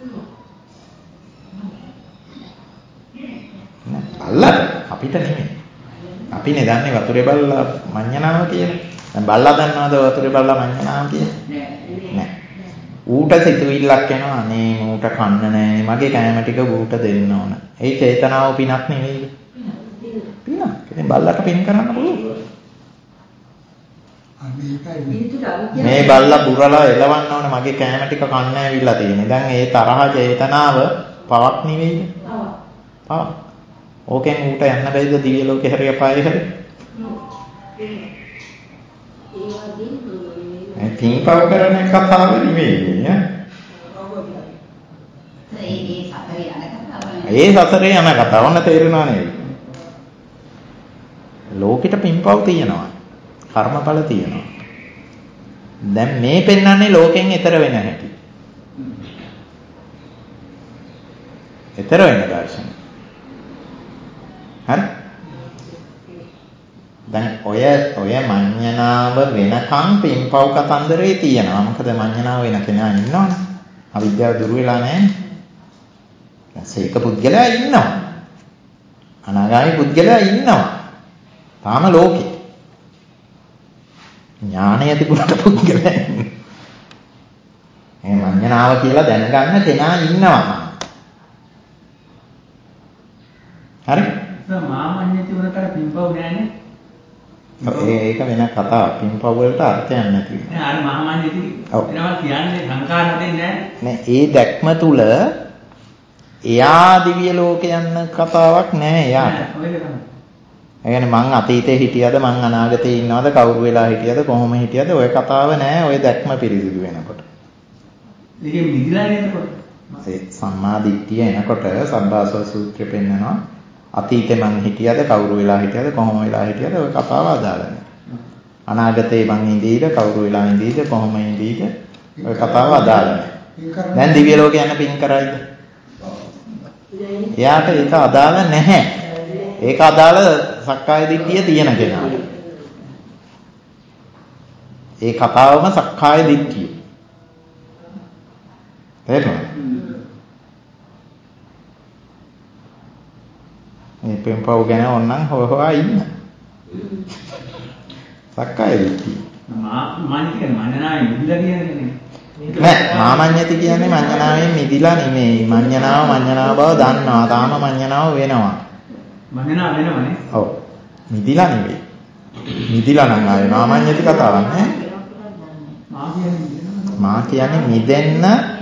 බල්ලට අපිට නෙමෙයි. අපිනේ දන්නේ වතුරේ බල්ලා මඤ්ඤණාව කියලා. දැන් බල්ලා දන්නවද වතුරේ බල්ලා මඤ්ඤණාව කියලා? නෑ. ඌට සිතුවිල්ලක් එනවා අනේ ඌට කන්න නෑනේ මගේ කෑම ටික ඌට දෙන්න ඕන. ඒ චේතනාව පිනක් නෙවෙයි. පිනක්. ඉතින් බල්ලට පින් කරන්න පුළුවන්. මේ බල්ලා බුරලා එලවන්න ඕන මගේ කෑම ටික කන්න ඇවිල්ලා තියෙන්නේ. දැන් ඒ තරහ චේතනාව පවක් නෙවෙයිද? පවක්. ඕකෙන් ඌට යන්න බැයිද දිව්‍ය ලෝකේ හරි අපායේ හරි? ඒ පින්පව් කරන කතාව නෙමෙයි නේ. ඒ සතරේ යන කතාව ඔන්න තේරෙනවා නේද? ලෝකෙට පින්පව් තියෙනවා. කර්මඵල තියෙනවා. දැන් මේ පෙන්වන්නේ ලෝකෙන් ඈතර වෙන හැටි. ඈතර වෙන දර්ශන. හරි? දැන් ඔය මඤ්ඤණාව වෙනකන් පින්පව් කතන්දරේ තියෙනවා. මොකද මඤ්ඤණාව වෙන කෙනා ඉන්නවනේ. අවිද්‍යාව දුරු වෙලා නැහැ. සීක පුද්ගලයා ඉන්නවා. අනාගාමී පුද්ගලයා ඉන්නවා. තාම ලෝකේ. ඥානය තිබුණට පුද්ගලයා ඉන්නවා. මේ මඤ්ඤණාව කියලා දැනගන්න කෙනා ඉන්නවා. හරි? මාමඤ්ඤති වලට පින්පව් නෑනේ. ඒක වෙන කතාවක්. පින්පව් වලට අර්ථයක් නැති. නෑ අර මාමඤ්ඤති වෙනවා කියන්නේ සංකාර හදෙන්නේ නෑ. ඒ දැක්ම තුල එයා දිව්‍ය ලෝකේ යන කතාවක් නෑ එයාට. ඔය තමයි. ඒ කියන්නේ මං අතීතේ හිටියද මං අනාගතේ ඉන්නවද කවුරු වෙලා හිටියද කොහොම හිටියද ඔය කතාව නෑ ඔය දැක්ම පිරිසිදු වෙනකොට. ඒකෙ මිදිලා නේදකොට. ඒ සම්මා දිට්ඨිය එනකොට සබ්බාසව සූත්‍රය පෙන්නනවා අතීතේ මං හිටියද කවුරු වෙලා හිටියද කොහොම වෙලා හිටියද ඔය කතාව අදාළ නෑ. අනාගතේ මං ඉඳීද කවුරු වෙලා ඉඳීද කොහොම ඉඳීද ඔය කතාව අදාළ නෑ. දැන් දිව්‍ය ලෝකේ යන පින් කරයිද? එයාට ඒක අදාළ නැහැ. ඒක අදාළ සක්කාය දිට්ඨිය තියෙන කෙනාට. ඒ කතාවම සක්කාය දිට්ඨිය. තේරුණාද? මේ පෙම්පව් ගැන ඕනනම් හොයා ඉන්න. සක්කාය දිට්ඨිය. මඤ්ඤණාවේ මිදිලා කියන්නේ නෑ මාමඤ්ඤති කියන්නේ මඤ්ඤණාවෙන් මිදිලා නෙමෙයි. මඤ්ඤණාව බව දන්නවා. තාම මඤ්ඤණාව වෙනවා. මඤ්ඤණාව වෙනවනේ. ඔව්. මිදිලා නෙමෙයි. මිදිලා නම් ආයේ මාමඤ්ඤති කතාවක් නෑ. මා කියන්නේ මිදෙන්න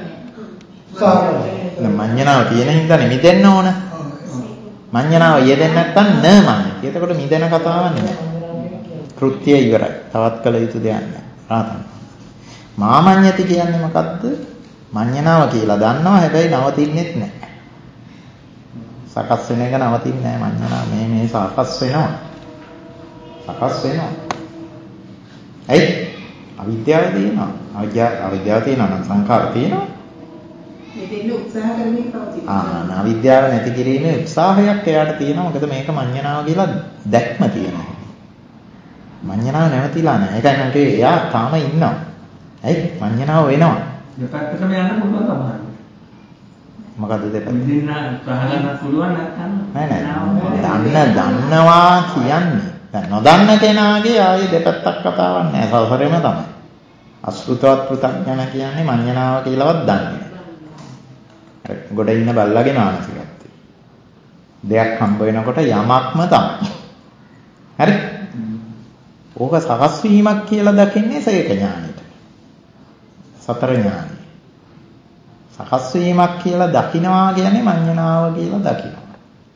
මඤ්ඤණාව තියෙන හින්දානේ මිදෙන්න ඕන. මඤ්ඤණාව යෙදෙන්නේ නැත්නම් න මඤ්ඤති. එතකොට මිදෙන කතාවක් නෙමෙයි. කෘත්‍ය ඉවරයි. තවත් කළ යුතු දෙයක් නෑ. රාතන්. මාමඤ්ඤති කියන්නේ මොකද්ද? මඤ්ඤණාව කියලා දන්නවා හැබැයි නවතින්නෙත් නැහැ. සකස් වෙන එක නවතින්නේ නැහැ මඤ්ඤණාව. මේ සකස් වෙනවා. සකස් වෙනවා. ඇයි? අවිද්‍යාව තියෙනවා. අවිද්‍යාව තියෙනවා නම් සංඛාර තියෙනවා. මෙතෙන් උත්සාහ කරමින් පවතින. අවිද්‍යාව නැති කිරීමේ උත්සාහයක් එයාට තියෙනවා. මොකද මේක මඤ්ඤණාව කියලා දැක්ම තියෙනවා. මඤ්ඤණාව නැවතිලා නැහැ. ඒකයි මම කිව්වේ එයා තාම ඉන්නවා. ඇයි? මඤ්ඤණාව වෙනවා. දෙපැත්තටම යන්න පුළුවන් තමයි. මොකද්ද දෙපැත්ත? මිදින්න උත්සාහ ගන්න පුළුවන් නැත්නම් නෑ. දන්නවා කියන්නේ. දැන් නොදන්න කෙනාගේ ආයේ දෙපැත්තක් කතාවක් නෑ. සසරෙම තමයි. අසෘතවත් පෘථග්ජන කියන්නේ මඤ්ඤණාව කියලාවත් දන්නේ නෑ. ගොඩ ඉන්න බල්ලගේ මානසිකත්වය. දෙයක් හම්බ වෙනකොට යමක්ම තමයි. හරි? ඕක සකස් වීමක් කියලා දකින්නේ සේක ඥානෙට. සතර ඥානෙ. සකස් වීමක් කියලා දකිනවා කියන්නේ මඤ්ඤණාව කියලා දකිනවා.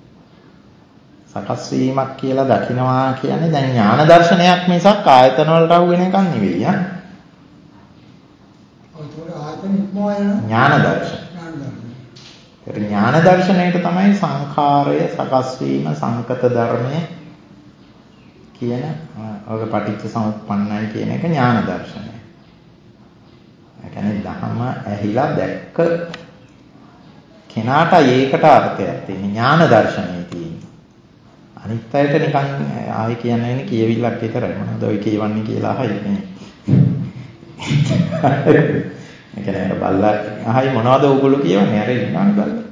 සකස් වීමක් කියලා දකිනවා කියන්නේ දැන් ඥාන දර්ශනයක් මිසක් ආයතන වලට අහු වෙන එකක් නෙවෙයි ඈ. ඥාන දර්ශන. ඥාන දර්ශනයට තමයි සංඛාරය සකස් වීම සංකත ධර්මය කියන ඔය පටිච්ච සමුප්පන්නයි කියන එක ඥාන දර්ශනය. ඒ කියන්නේ ධර්ම ඇහිලා දැක්ක කෙනාට ඒකට අර්ථයක් තියෙන ඥාන දර්ශනයේ තියෙන. අනිත් අයට නිකන් ආයි කියන්නේ නේ කියවිල්ලක් විතරයි. මොනවද ඔය කියවන්නේ කියලා අහයි මේ. ඒ කියන්නේ බල්ලා අහයි මොනවද ඕගොල්ලෝ කියවන්නේ? අර ඉන්නවනේ බල්ලා.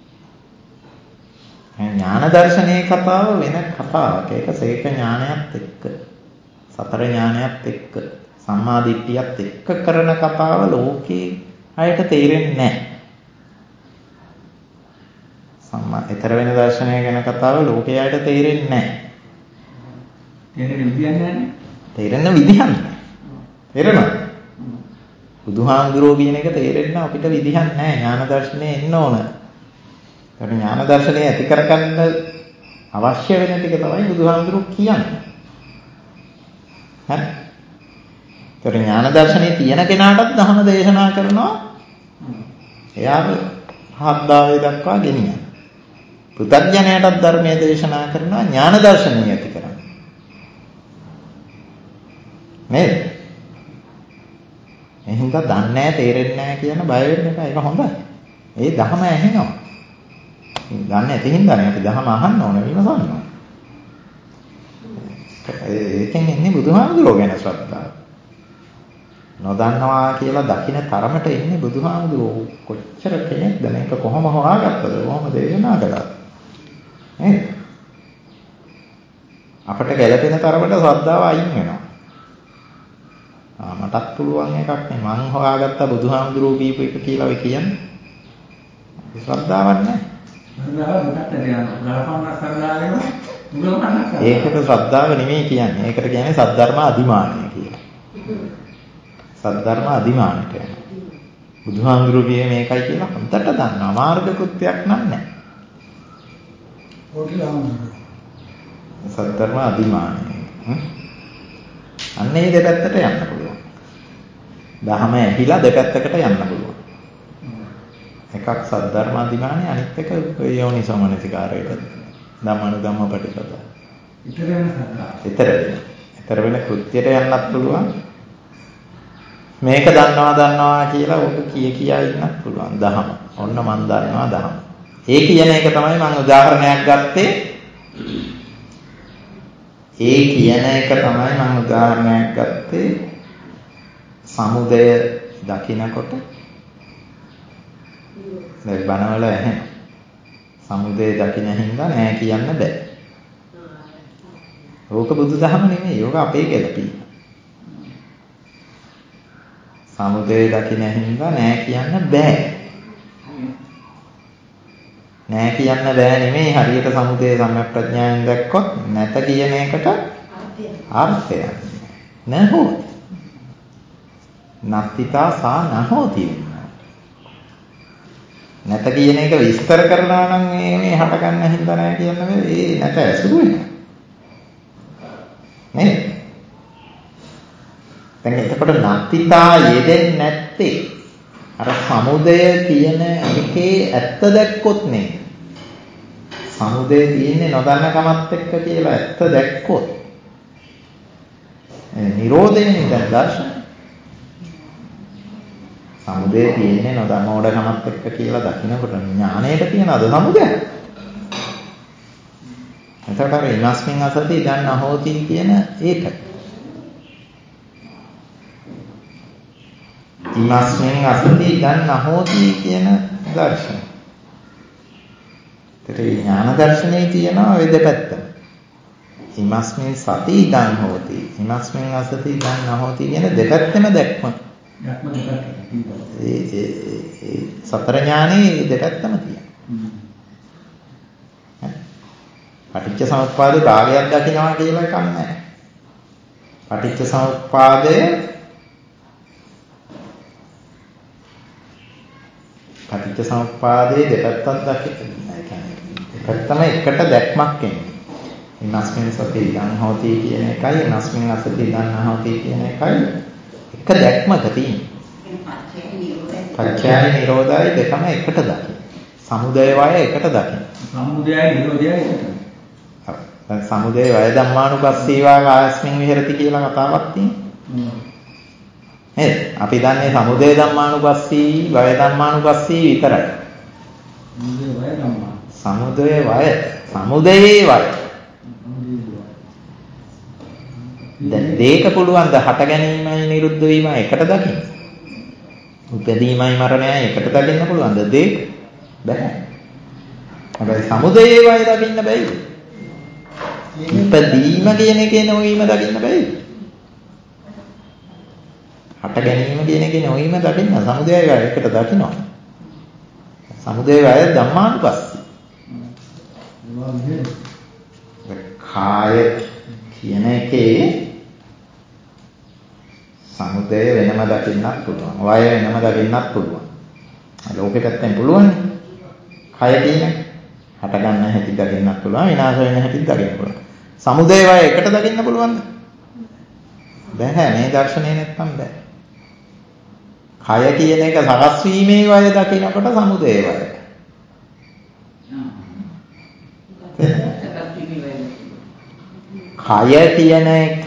ඥාන දර්ශනයේ කතාව වෙන කතාවක්. ඒක සේක ඥානයත් එක්ක සතර ඥානයත් එක්ක සම්මා දිට්ඨියත් එක්ක කරන කතාව ලෝකේ අයට තේරෙන්නේ නැහැ. සම්මා ඊතර වෙන දර්ශනය ගැන කතාව ලෝකේ අයට තේරෙන්නේ නැහැ. තේරෙන්න විදිහක් නැහැ. තේරෙනවද? බුදුහාමුදුරුවෝ කියන එක තේරෙන්න අපිට විදිහක් නැහැ. ඥාන දර්ශනය එන්න ඕන. ඥාන දර්ශනය ඇති කරගන්න අවශ්‍ය වෙන ටික තමයි බුදුහාමුදුරුවෝ කියන්නේ. හරි. ඒතර ඥාන දර්ශනේ තියෙන කෙනාටත් ධර්ම දේශනා කරනවා. එයාව හත්දාවේ දක්වා ගෙනියන. පුතග්ජනයටත් ධර්මයේ දේශනා කරනවා ඥාන දර්ශනීය ඇති කරන්න. නේද? එහෙනම් දන්නේ නැහැ තේරෙන්නේ නැහැ කියන බය වෙන්න එපා. ඒක හොඳයි. ඒ ධර්ම ඇහෙනවා. දන්නේ නැති හින්දානේ අපි ධර්ම අහන්න ඕන විමසන්න ඕන. ඒකෙන් එන්නේ බුදුහාමුදුරුවෝ ගැන ශ්‍රද්ධාව. නොදන්නවා කියලා දකින්න තරමට ඉන්නේ බුදුහාමුදුරුවෝ කොච්චර කෙනෙක්ද මේක කොහොම හොයාගත්තද කොහොම දේශනා කළාද නේද අපට ගැළපෙන තරමට ශ්‍රද්ධාව අයින් වෙනවා මටත් පුළුවන් එකක් නේ මං හොයාගත්ත බුදුහාමුදුරුවෝ කියපු එක කියලා ඔය කියන්නේ ශ්‍රද්ධාවක් නැහැ ඒකට ශ්‍රද්ධාව නෙමෙයි කියන්නේ ඒකට කියන්නේ සද්ධර්ම අධිමානය කියලා සද්ධර්ම අධිමානට යනවා. බුදුහාමුදුරුවෝ කියේ මේකයි කියලා හොඳට දන්නවා. මාර්ග කෘත්‍යයක් නැහැ. සද්ධර්ම අධිමානය. අන්නේ දෙපැත්තට යන්න පුළුවන්. දහම ඇහිලා දෙපැත්තකට යන්න පුළුවන්. එකක් සද්ධර්ම අධිමානය අනිත් එක යෝනිසෝමනසිකාරයට. ධම්මානුධම්ම පටිපදා. ඊතර වෙන කෘත්‍යයට යන්නත් පුළුවන්. මේක දන්නවා කියලා ඔබ කියා ඉන්නත් පුළුවන් දහම. ඔන්න මන් දන්නවා දහම. ඒ කියන එක තමයි මම උදාහරණයක් ගත්තේ. සමුදය දකින්නකොට දැන් බණවල ඇහෙන. සමුදය දකින්න හින්දා නෑ කියන්න බෑ. ඕක බුදුදහම නෙමෙයි. ඕක අපේ ගැළපීම. සමුදය දකින්න හින්දා නෑ කියන්න බෑ. නෑ කියන්න බෑ නෙමෙයි හරියට සමුදය සම්‍යක්ප්‍රඥාවෙන් දැක්කොත් නැත කියන එකට අර්ථය නැහෝ. නත්තිතා සා නැහෝති. නැත කියන එක විස්තර කරනවා නම් මේ හට ගන්න හින්දා නෑ කියන්න බෑ. ඒ නැත ඇසුරු වෙනවා. නේද? දැන් එතකොට නත්තිතා යෙදෙන්නේ නැත්තේ අර සමුදය කියන එකේ ඇත්ත දැක්කොත් නේ. සමුදය තියෙන්නේ නොදන්න කමත් එක්ක කියලා ඇත්ත දැක්කොත්. නිරෝධයනේ දැන් දර්ශන. සමුදය තියෙන්නේ නොදන්න ඕඩ කමත් එක්ක කියලා දකින්නකොට ඥාණයට තියනද සමුදය? එතකොට අර ඉනස්මින් අසති දැන් අහෝති කියන ඒක. ඉමස්මින් අසති දැන් අහෝති කියන දර්ශනය. ඒතර ඥාන දර්ශනයේ තියෙනවා ওই දෙපැත්ත. ඉමස්මින් සති දැන් හෝති. ඉමස්මින් අසති දැන් අහෝති කියන දෙපැත්තම දැක්ම. ඒ සතර ඥානේ දෙපැත්තම තියෙනවා. පටිච්ච සමුප්පාදේ භාගයක් දකින්නවා කියලා එකක් නැහැ. පටිච්ච සමුප්පාදයේ දෙපැත්තක් දකින්න. ඒ කියන්නේ එකටම එකට දැක්මක් එන්නේ. ඉනස්මින් සති ඉදන් හෝති කියන එකයි ඉනස්මින් අසති ඉදන් අහෝති කියන එකයි එක දැක්මක තියෙන්නේ. පච්චය නිරෝධය දෙකම එකට දකින්න. සමුදය වය එකට දකින්න. සමුදයයි නිරෝධයයි එකට. දැන් සමුදය වය ධම්මානුපස්සීවා කායස්මින් විහෙරති කියලා කතාවක් තියෙනවා. නේද? අපි දන්නේ සමුදය ධම්මානුපස්සී වය ධම්මානුපස්සී විතරයි. සමුදය වය සමුදයේ වය. දැන් දෙක පුළුවන් ද හට ගැනීමයි නිරුද්ධ වීමයි එකට දකින්න. උපදීමයි මරණයයි එකට දකින්න පුළුවන් ද දෙක? බෑ. හැබැයි සමුදයේ වය දකින්න බැයි. ඉපදීම කියන එකේ නොවීම දකින්න බැයි. හට ගැනීම කියන එකේ නොවීම දකින්න සමුදයයි වය එකට දකින්නවා. සමුදේ වය ධම්මානුපස්සී. කාය කියන එකේ සමුදය වෙනම දකින්නත් පුළුවන්. වය වෙනම දකින්නත් පුළුවන්. ලෝකෙ පැත්තෙන් පුළුවන්. කය කියන්නේ හට ගන්න හැටි දකින්නත් පුළුවන්, විනාශ වෙන හැටි දකින්න පුළුවන්. සමුදය වය එකට දකින්න පුළුවන්ද? බැහැ. මේ දර්ශනේ නැත්තම් බෑ. කය කියන එක සකස් වීමේ වය දකිනකොට සමුදය වය. කය කියන එක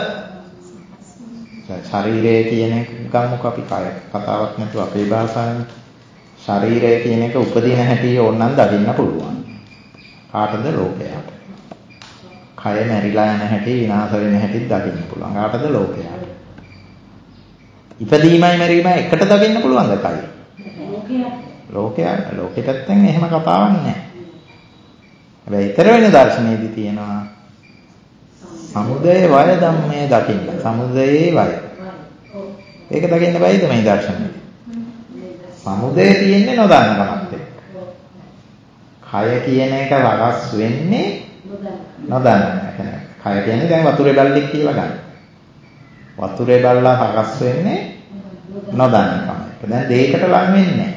ශරීරය කියන එක ගමුකෝ අපි කය කතාවක් නැතුව අපේ භාෂාවෙන් ශරීරය කියන එක උපදින හැටි ඕනනම් දකින්න පුළුවන්. කාටද? ලෝකයට. කය මැරිලා යන හැටි විනාශ වෙන හැටි දකින්න පුළුවන්. කාටද? ලෝකයට. ඉපදීමයි මැරීමයි එකට දකින්න පුළුවන්ද කය? ලෝකයට. ලෝකෙටත් එහෙම කතාවක් නැහැ. හැබැයි ඊතර වෙන දර්ශනයේදී තියෙනවා සමුදය වය ධම්මේ දකින්න. සමුදයේ වය. ඒක දකින්න බැයිද මේ දර්ශනයේ? සමුදය තියෙන්නේ නොදන්නකමත් එක්ක. කය කියන එක වරස් වෙන්නේ නොදන්නකම. කය කියන්නේ දැන් වතුරේ බල්ලෙක් කියලා ගන්න. වතුරේ බල්ලා වරස් වෙන්නේ නොදන්නකම. දැන් දෙයකට ලං වෙන්නේ නැහැ.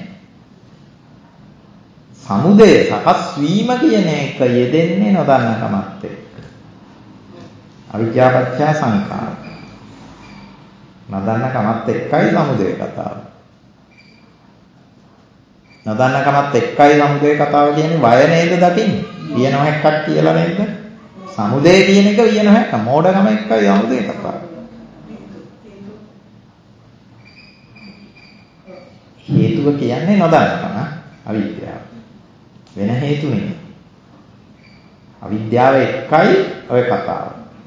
සමුදය සකස් වීම කියන එක යෙදෙන්නේ නොදන්නකමත් එක්ක. අවිද්‍යාව පත්‍ය සංඛාර. නොදන්නකමත් එක්කයි සමුදය කතාව. නොදන්නකමත් එක්කයි සමුදය කතාව කියන්නේ වය නේද දකින්නේ? විය නොහැක්කක් කියලා නේද? සමුදය කියන එක විය නොහැක්ක. මෝඩකම එක්කයි සමුදය කතාව. හේතුව කියන්නේ නොදන්නකම අවිද්‍යාව. වෙන හේතු නෙමෙයි. අවිද්‍යාව එක්කයි ඔය කතාව.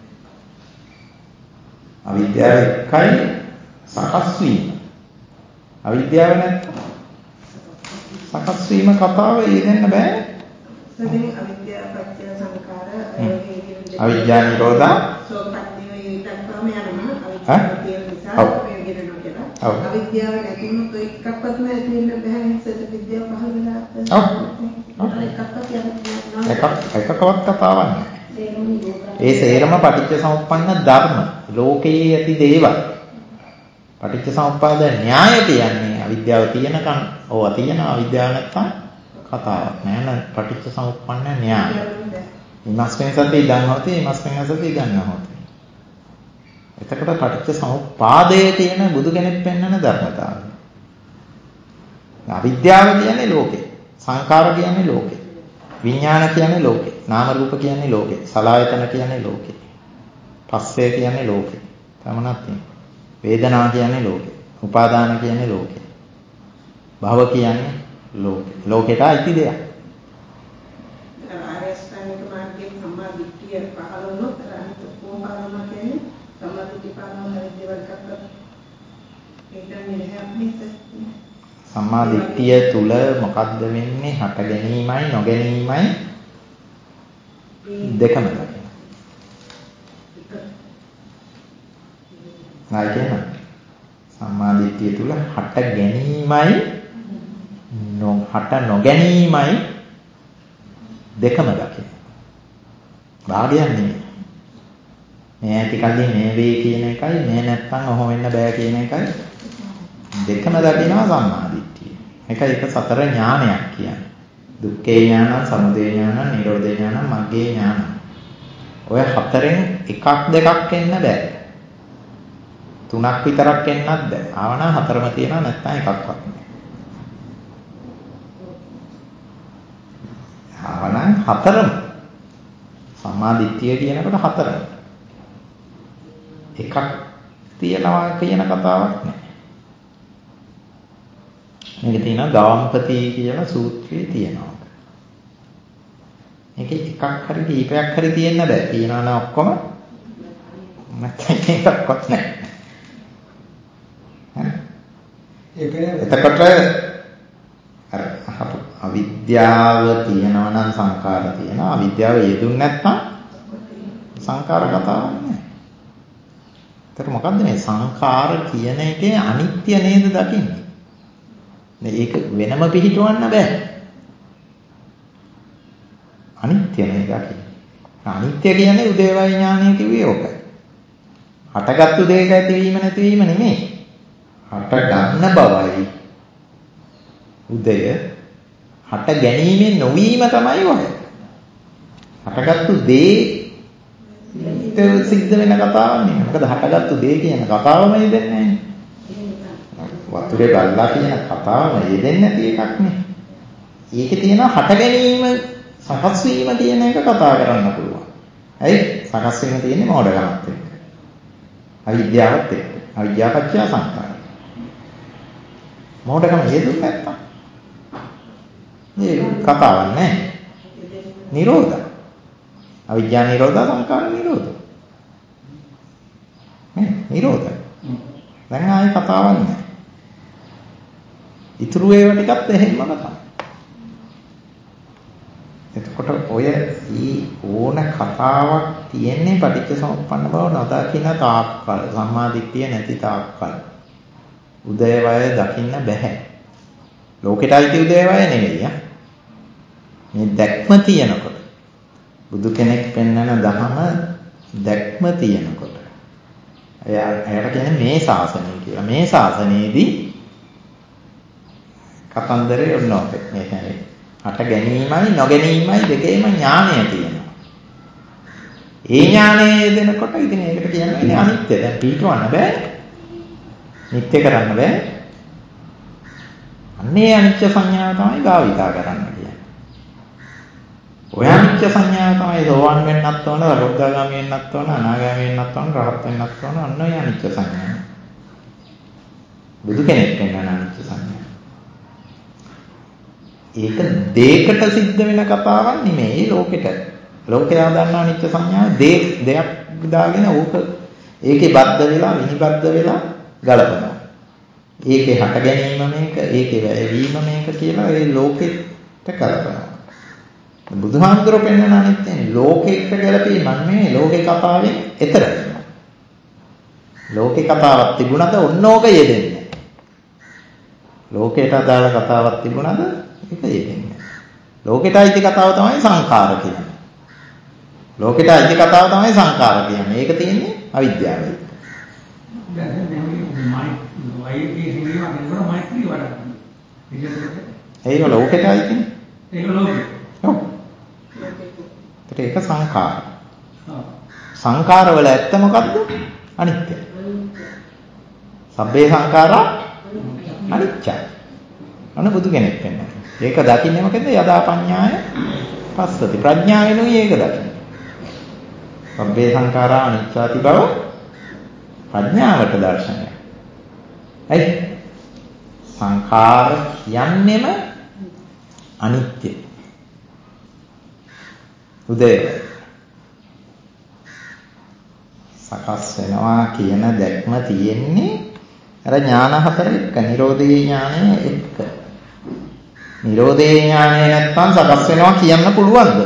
අවිද්‍යාව එක්කයි සකස් වීම. අවිද්‍යාව නැත්නම් සකස් වීම කතාව යෙදෙන්න බෑ. සදින අවිද්‍යාව පත්‍ය සංඛාර අවිද්‍යා නිරෝධා සෝපත්තිය ඊටත්වම යනවා. අවිද්‍යාව තියෙන නිසා මේ ගෙදෙනවා කියලා. අවිද්‍යාව නැති වුණොත් ඔය එකක්වත් නැති වෙන්න බෑ. සත විද්‍යාව පහළ වෙලා. එකකවත් කතාවක් නැහැ. ඒ සේරම පටිච්ච සමුප්පන්න ධර්ම. ලෝකයේ ඇති දේවල්. පටිච්ච සමුප්පාද න්‍යාය කියන්නේ අවිද්‍යාව තියෙනකන් ඕවා තියෙන අවිද්‍යාව නැත්තම් කතාවක් නෑ නේද? පටිච්ච සමුප්පන්න න්‍යාය. ඉමස්මෙන් සති ඉදන් හොති ඉමස්මෙන් සති ඉදන් නොහොති. එතකොට පටිච්ච සමුප්පාදයේ තියෙන බුදු කෙනෙක් පෙන්වන ධර්මතාවය. අවිද්‍යාව කියන්නේ ලෝකේ. සංඛාර කියන්නේ ලෝකේ. විඥාන කියන්නේ ලෝකේ. නාම රූප කියන්නේ ලෝකේ. සලආයතන කියන්නේ ලෝකේ. පස්සේ කියන්නේ ලෝකේ. තමනක් තියෙනවා. වේදනා කියන්නේ ලෝකේ. උපාදාන කියන්නේ ලෝකේ. භව කියන්නේ ලෝකේ. ලෝකයට අයිති දෙයක්. ආරස්ථානික මාර්ගයේ සම්මා දිට්ඨිය පහළ වුණොත් අනිත් කොහොමද කියන්නේ සම්මා දිට්ඨිය පහළ වුණා දේවල් කක්ක ඒකන්නේ නැහැ. සම්මා දිට්ඨිය තුල මොකද්ද වෙන්නේ? හට ගැනීමයි නොගැනීමයි දෙකම තමයි. නැයිද? සම්මා දිට්ඨිය තුල හට ගැනීමයි හට නොගැනීමයි දෙකම දකින්න. භාගයක් නෙමෙයි. මේ ඇති කල්ලි මේ වේ කියන එකයි මේ නැත්තම් ඔහොම වෙන්න බෑ කියන එකයි දෙකම දකිනවා සම්මා දිට්ඨිය. එක සතර ඥානයක් කියන්නේ. දුක්ඛේ ඥානං, සමුදය ඥානං, නිරෝධ ඥානං, මග්ගේ ඥානං. ඔය හතරෙන් එකක් දෙකක් එන්න බෑ. තුනක් විතරක් එන්නත් බෑ. ආවනම් හතරම තියෙනවා නැත්නම් එකක්වත් නෑ. ආවනම් හතරම. සම්මා දිට්ඨිය කියනකොට හතරම. එකක් තියනවා කියන කතාවක් නෑ. මේක තියෙනවා ගාම්පති කියලා සූත්‍රයේ තියෙනවා. මේකේ එකක් හරි කීපයක් හරි තියෙන්න බෑ. තියනවා නම් ඔක්කොම නැත්නම් එකක්වත් නැහැ. එතකොට අර අවිද්‍යාව තියෙනවා නම් සංකාර තියෙනවා. අවිද්‍යාව යෙදුන්නේ නැත්නම් සංකාර කතාවක් නැහැ. එතකොට මොකද්ද මේ සංකාර කියන එකේ අනිත්‍ය නේද දකින්නේ? මේක වෙනම පිළිටවන්න බෑ. අනිත්‍ය නේද දකින්නේ. අනිත්‍ය කියන්නේ උදේවය ඥානය කිව්වේ ඕකයි. හටගත්තු දෙයක ඇතිවීම නැතිවීම නෙමෙයි. හට ගන්න බවයි උදය හට ගැනීමෙන් නොවීම තමයි ඔය. හටගත්තු දේ සිද්ධ වෙන කතාවක් නෙමෙයි. මොකද හටගත්තු දේ කියන කතාවම යෙදෙන්නේ නැහැ. වතුරේ බල්ලා කියන කතාවම යෙදෙන්නේ නැති එකක් නේ. ඒකේ තියෙනවා හට ගැනීම සකස් වීම කියන එක කතා කරන්න පුළුවන්. ඇයි? සකස් වීම තියෙන්නේ මෝඩකමත් එක්ක. අවිද්‍යාවත් එක්ක. අවිද්‍යාපච්චය සංඛාර. මෝඩකම යෙදුනේ නැත්තම් මේ කතාවක් නැහැ. නිරෝධ. අවිද්‍යා නිරෝධ සංඛාර නිරෝධ. නිරෝධ. දැන් ආයේ කතාවක් නැහැ. ඉතුරු ඒවා ටිකත් එහෙමම තමයි. එතකොට ඔය ඕන කතාවක් තියෙන්නේ පටිච්චසමුප්පන්න බව නොදකින්න තාක්කල්, සම්මාදිට්ඨිය නැති තාක්කල්. උදේවය දකින්න බෑ. ලෝකෙට අයිති උදේවය නෙවෙයි. මේ දැක්ම තියෙනකොට බුදු කෙනෙක් පෙන්වන ධහම දැක්ම තියෙනකොට එයාට කියන්නේ මේ ශාසනය කියලා. මේ ශාසනයේදී කතන්දරේ ඔන්නෝක මේ කියන්නේ හට ගැනීමයි නොගැනීමයි දෙකේම ඥානය තියෙනවා. ඒ ඥානය දෙනකොට ඉතින් ඒකට කියන්නේ අනිත්‍ය. දැන් පිටවන්න බෑ. නිත්‍ය කරන්න බෑ. අන්නේ අනිත්‍ය සංඥාව තමයි භාවිතා කරන්න කියන්නේ. ඔය අනිත්‍ය සංඥාව තමයි සෝවාන් වෙන්නත් ඕන, වරොග්ගාගාමී වෙන්නත් ඕන, අනාගාමී වෙන්නත් ඕන, රහත් වෙන්නත් ඕන. අන්න ඔය අනිත්‍ය සංඥාව. බුදු කෙනෙක් වෙන අනිත්‍ය සංඥාව. ඒක දෙයකට සිද්ධ වෙන කතාවක් නෙමෙයි ලෝකෙට. ලෝකයා දන්නා අනිත්‍ය සංඥාව දෙයක් දාගෙන ඕක ඒකේ බද්ධ වෙලා විනිබද්ධ වෙලා ගලපනවා. ඒකේ හට ගැනීම මේක, ඒකේ වැයවීම මේක කියලා ඒ ලෝකෙට කරනවා. බුදුහාමුදුරුවෝ පෙන්වන අනිත්‍යනේ ලෝකෙට ගැලපීමක් නෙමෙයි ලෝකේ කතාවෙන් එතර වෙනවා. ලෝකේ කතාවක් තිබුණාද ඔන්නෝක යෙදෙන්නේ. ලෝකයට අදාළ කතාවක් තිබුණාද ඒක යෙදෙන්නේ. ලෝකෙට අයිති කතාව තමයි සංඛාර කියන්නේ. ලෝකෙට අයිති කතාව තමයි සංඛාර කියන්නේ. ඒක තියෙන්නේ අවිද්‍යාවයි. ඒක ලෝකෙට අයිතිනේ. ඒක ලෝකෙට. ඔව්. ඒක සංඛාර. සංඛාර වල ඇත්ත මොකද්ද? අනිත්‍ය. සබ්බේ සංඛාරා අනිච්චයි. අන්න බුදු කෙනෙක් වෙනවා. ඒක දකින්නේ මොකද? යදා පඤ්ඤාය පස්සති. ප්‍රඥාවෙනුයි ඒක දකින්නේ. සබ්බේ සංඛාරා අනිච්චාති බව ප්‍රඥාවට දර්ශනය. ඇයි? සංඛාර කියන්නේම අනිත්‍ය. උදේ සකස් වෙනවා කියන දැක්ම තියෙන්නේ අර ඥාන හතර එක්ක. නිරෝධේ ඥානය එක්ක. නිරෝධේ ඥානය නැත්නම් සකස් වෙනවා කියන්න පුළුවන්ද?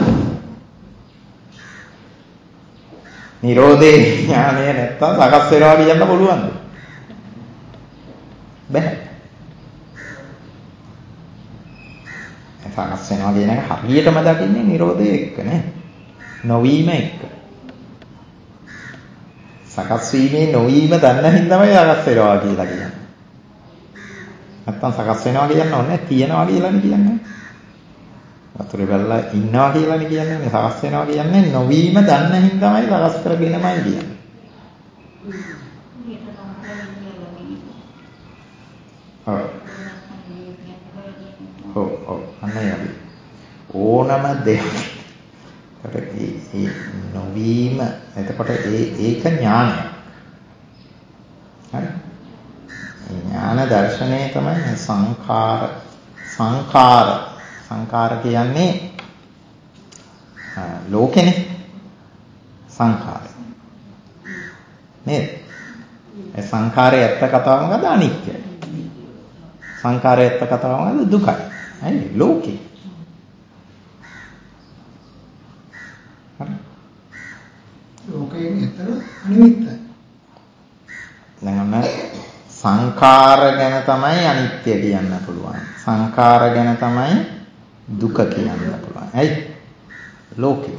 නිරෝධේ ඥානය නැත්නම් සකස් වෙනවා කියන්න පුළුවන්ද? බැහැ. සකස් වෙනවා කියන එක හරියටම දකින්නේ නිරෝධය එක්ක නේ. නොවීම එක්ක. සකස් වීමේ නොවීම දන්න හින්දාමයි සකස් වෙනවා කියලා කියන්නේ. නැත්තම් සකස් වෙනවා කියන්න ඕනේ තියනවා කියලානේ කියන්නේ. වතුරේ බැලලා ඉන්නවා කියලානේ කියන්නේ. සකස් වෙනවා කියන්නේ නොවීම දන්න හින්දාමයි සකස් කරගෙනමයි කියන්නේ. ඔව් අනේ ඕනම දෙයක්. ඒ නොවීම එතකොට ඒක ඥානය. හරි. ඥාන දර්ශනය තමයි සංඛාර කියන්නේ ලෝකෙනේ සංඛාර. නේද? ඒ සංඛාරයේ ඇත්ත කතාව මොකද? අනිත්‍යයි. සංඛාරයේ ඇත්ත කතාව මොකද? දුකයි. හරි ලෝකේ. ලෝකයෙන් එතර අනිමිත්තයි. දැන් සංඛාර ගැන තමයි අනිත්‍ය කියන්න පුළුවන්. සංඛාර ගැන තමයි දුක කියන්න පුළුවන්. ඇයි? ලෝකේ.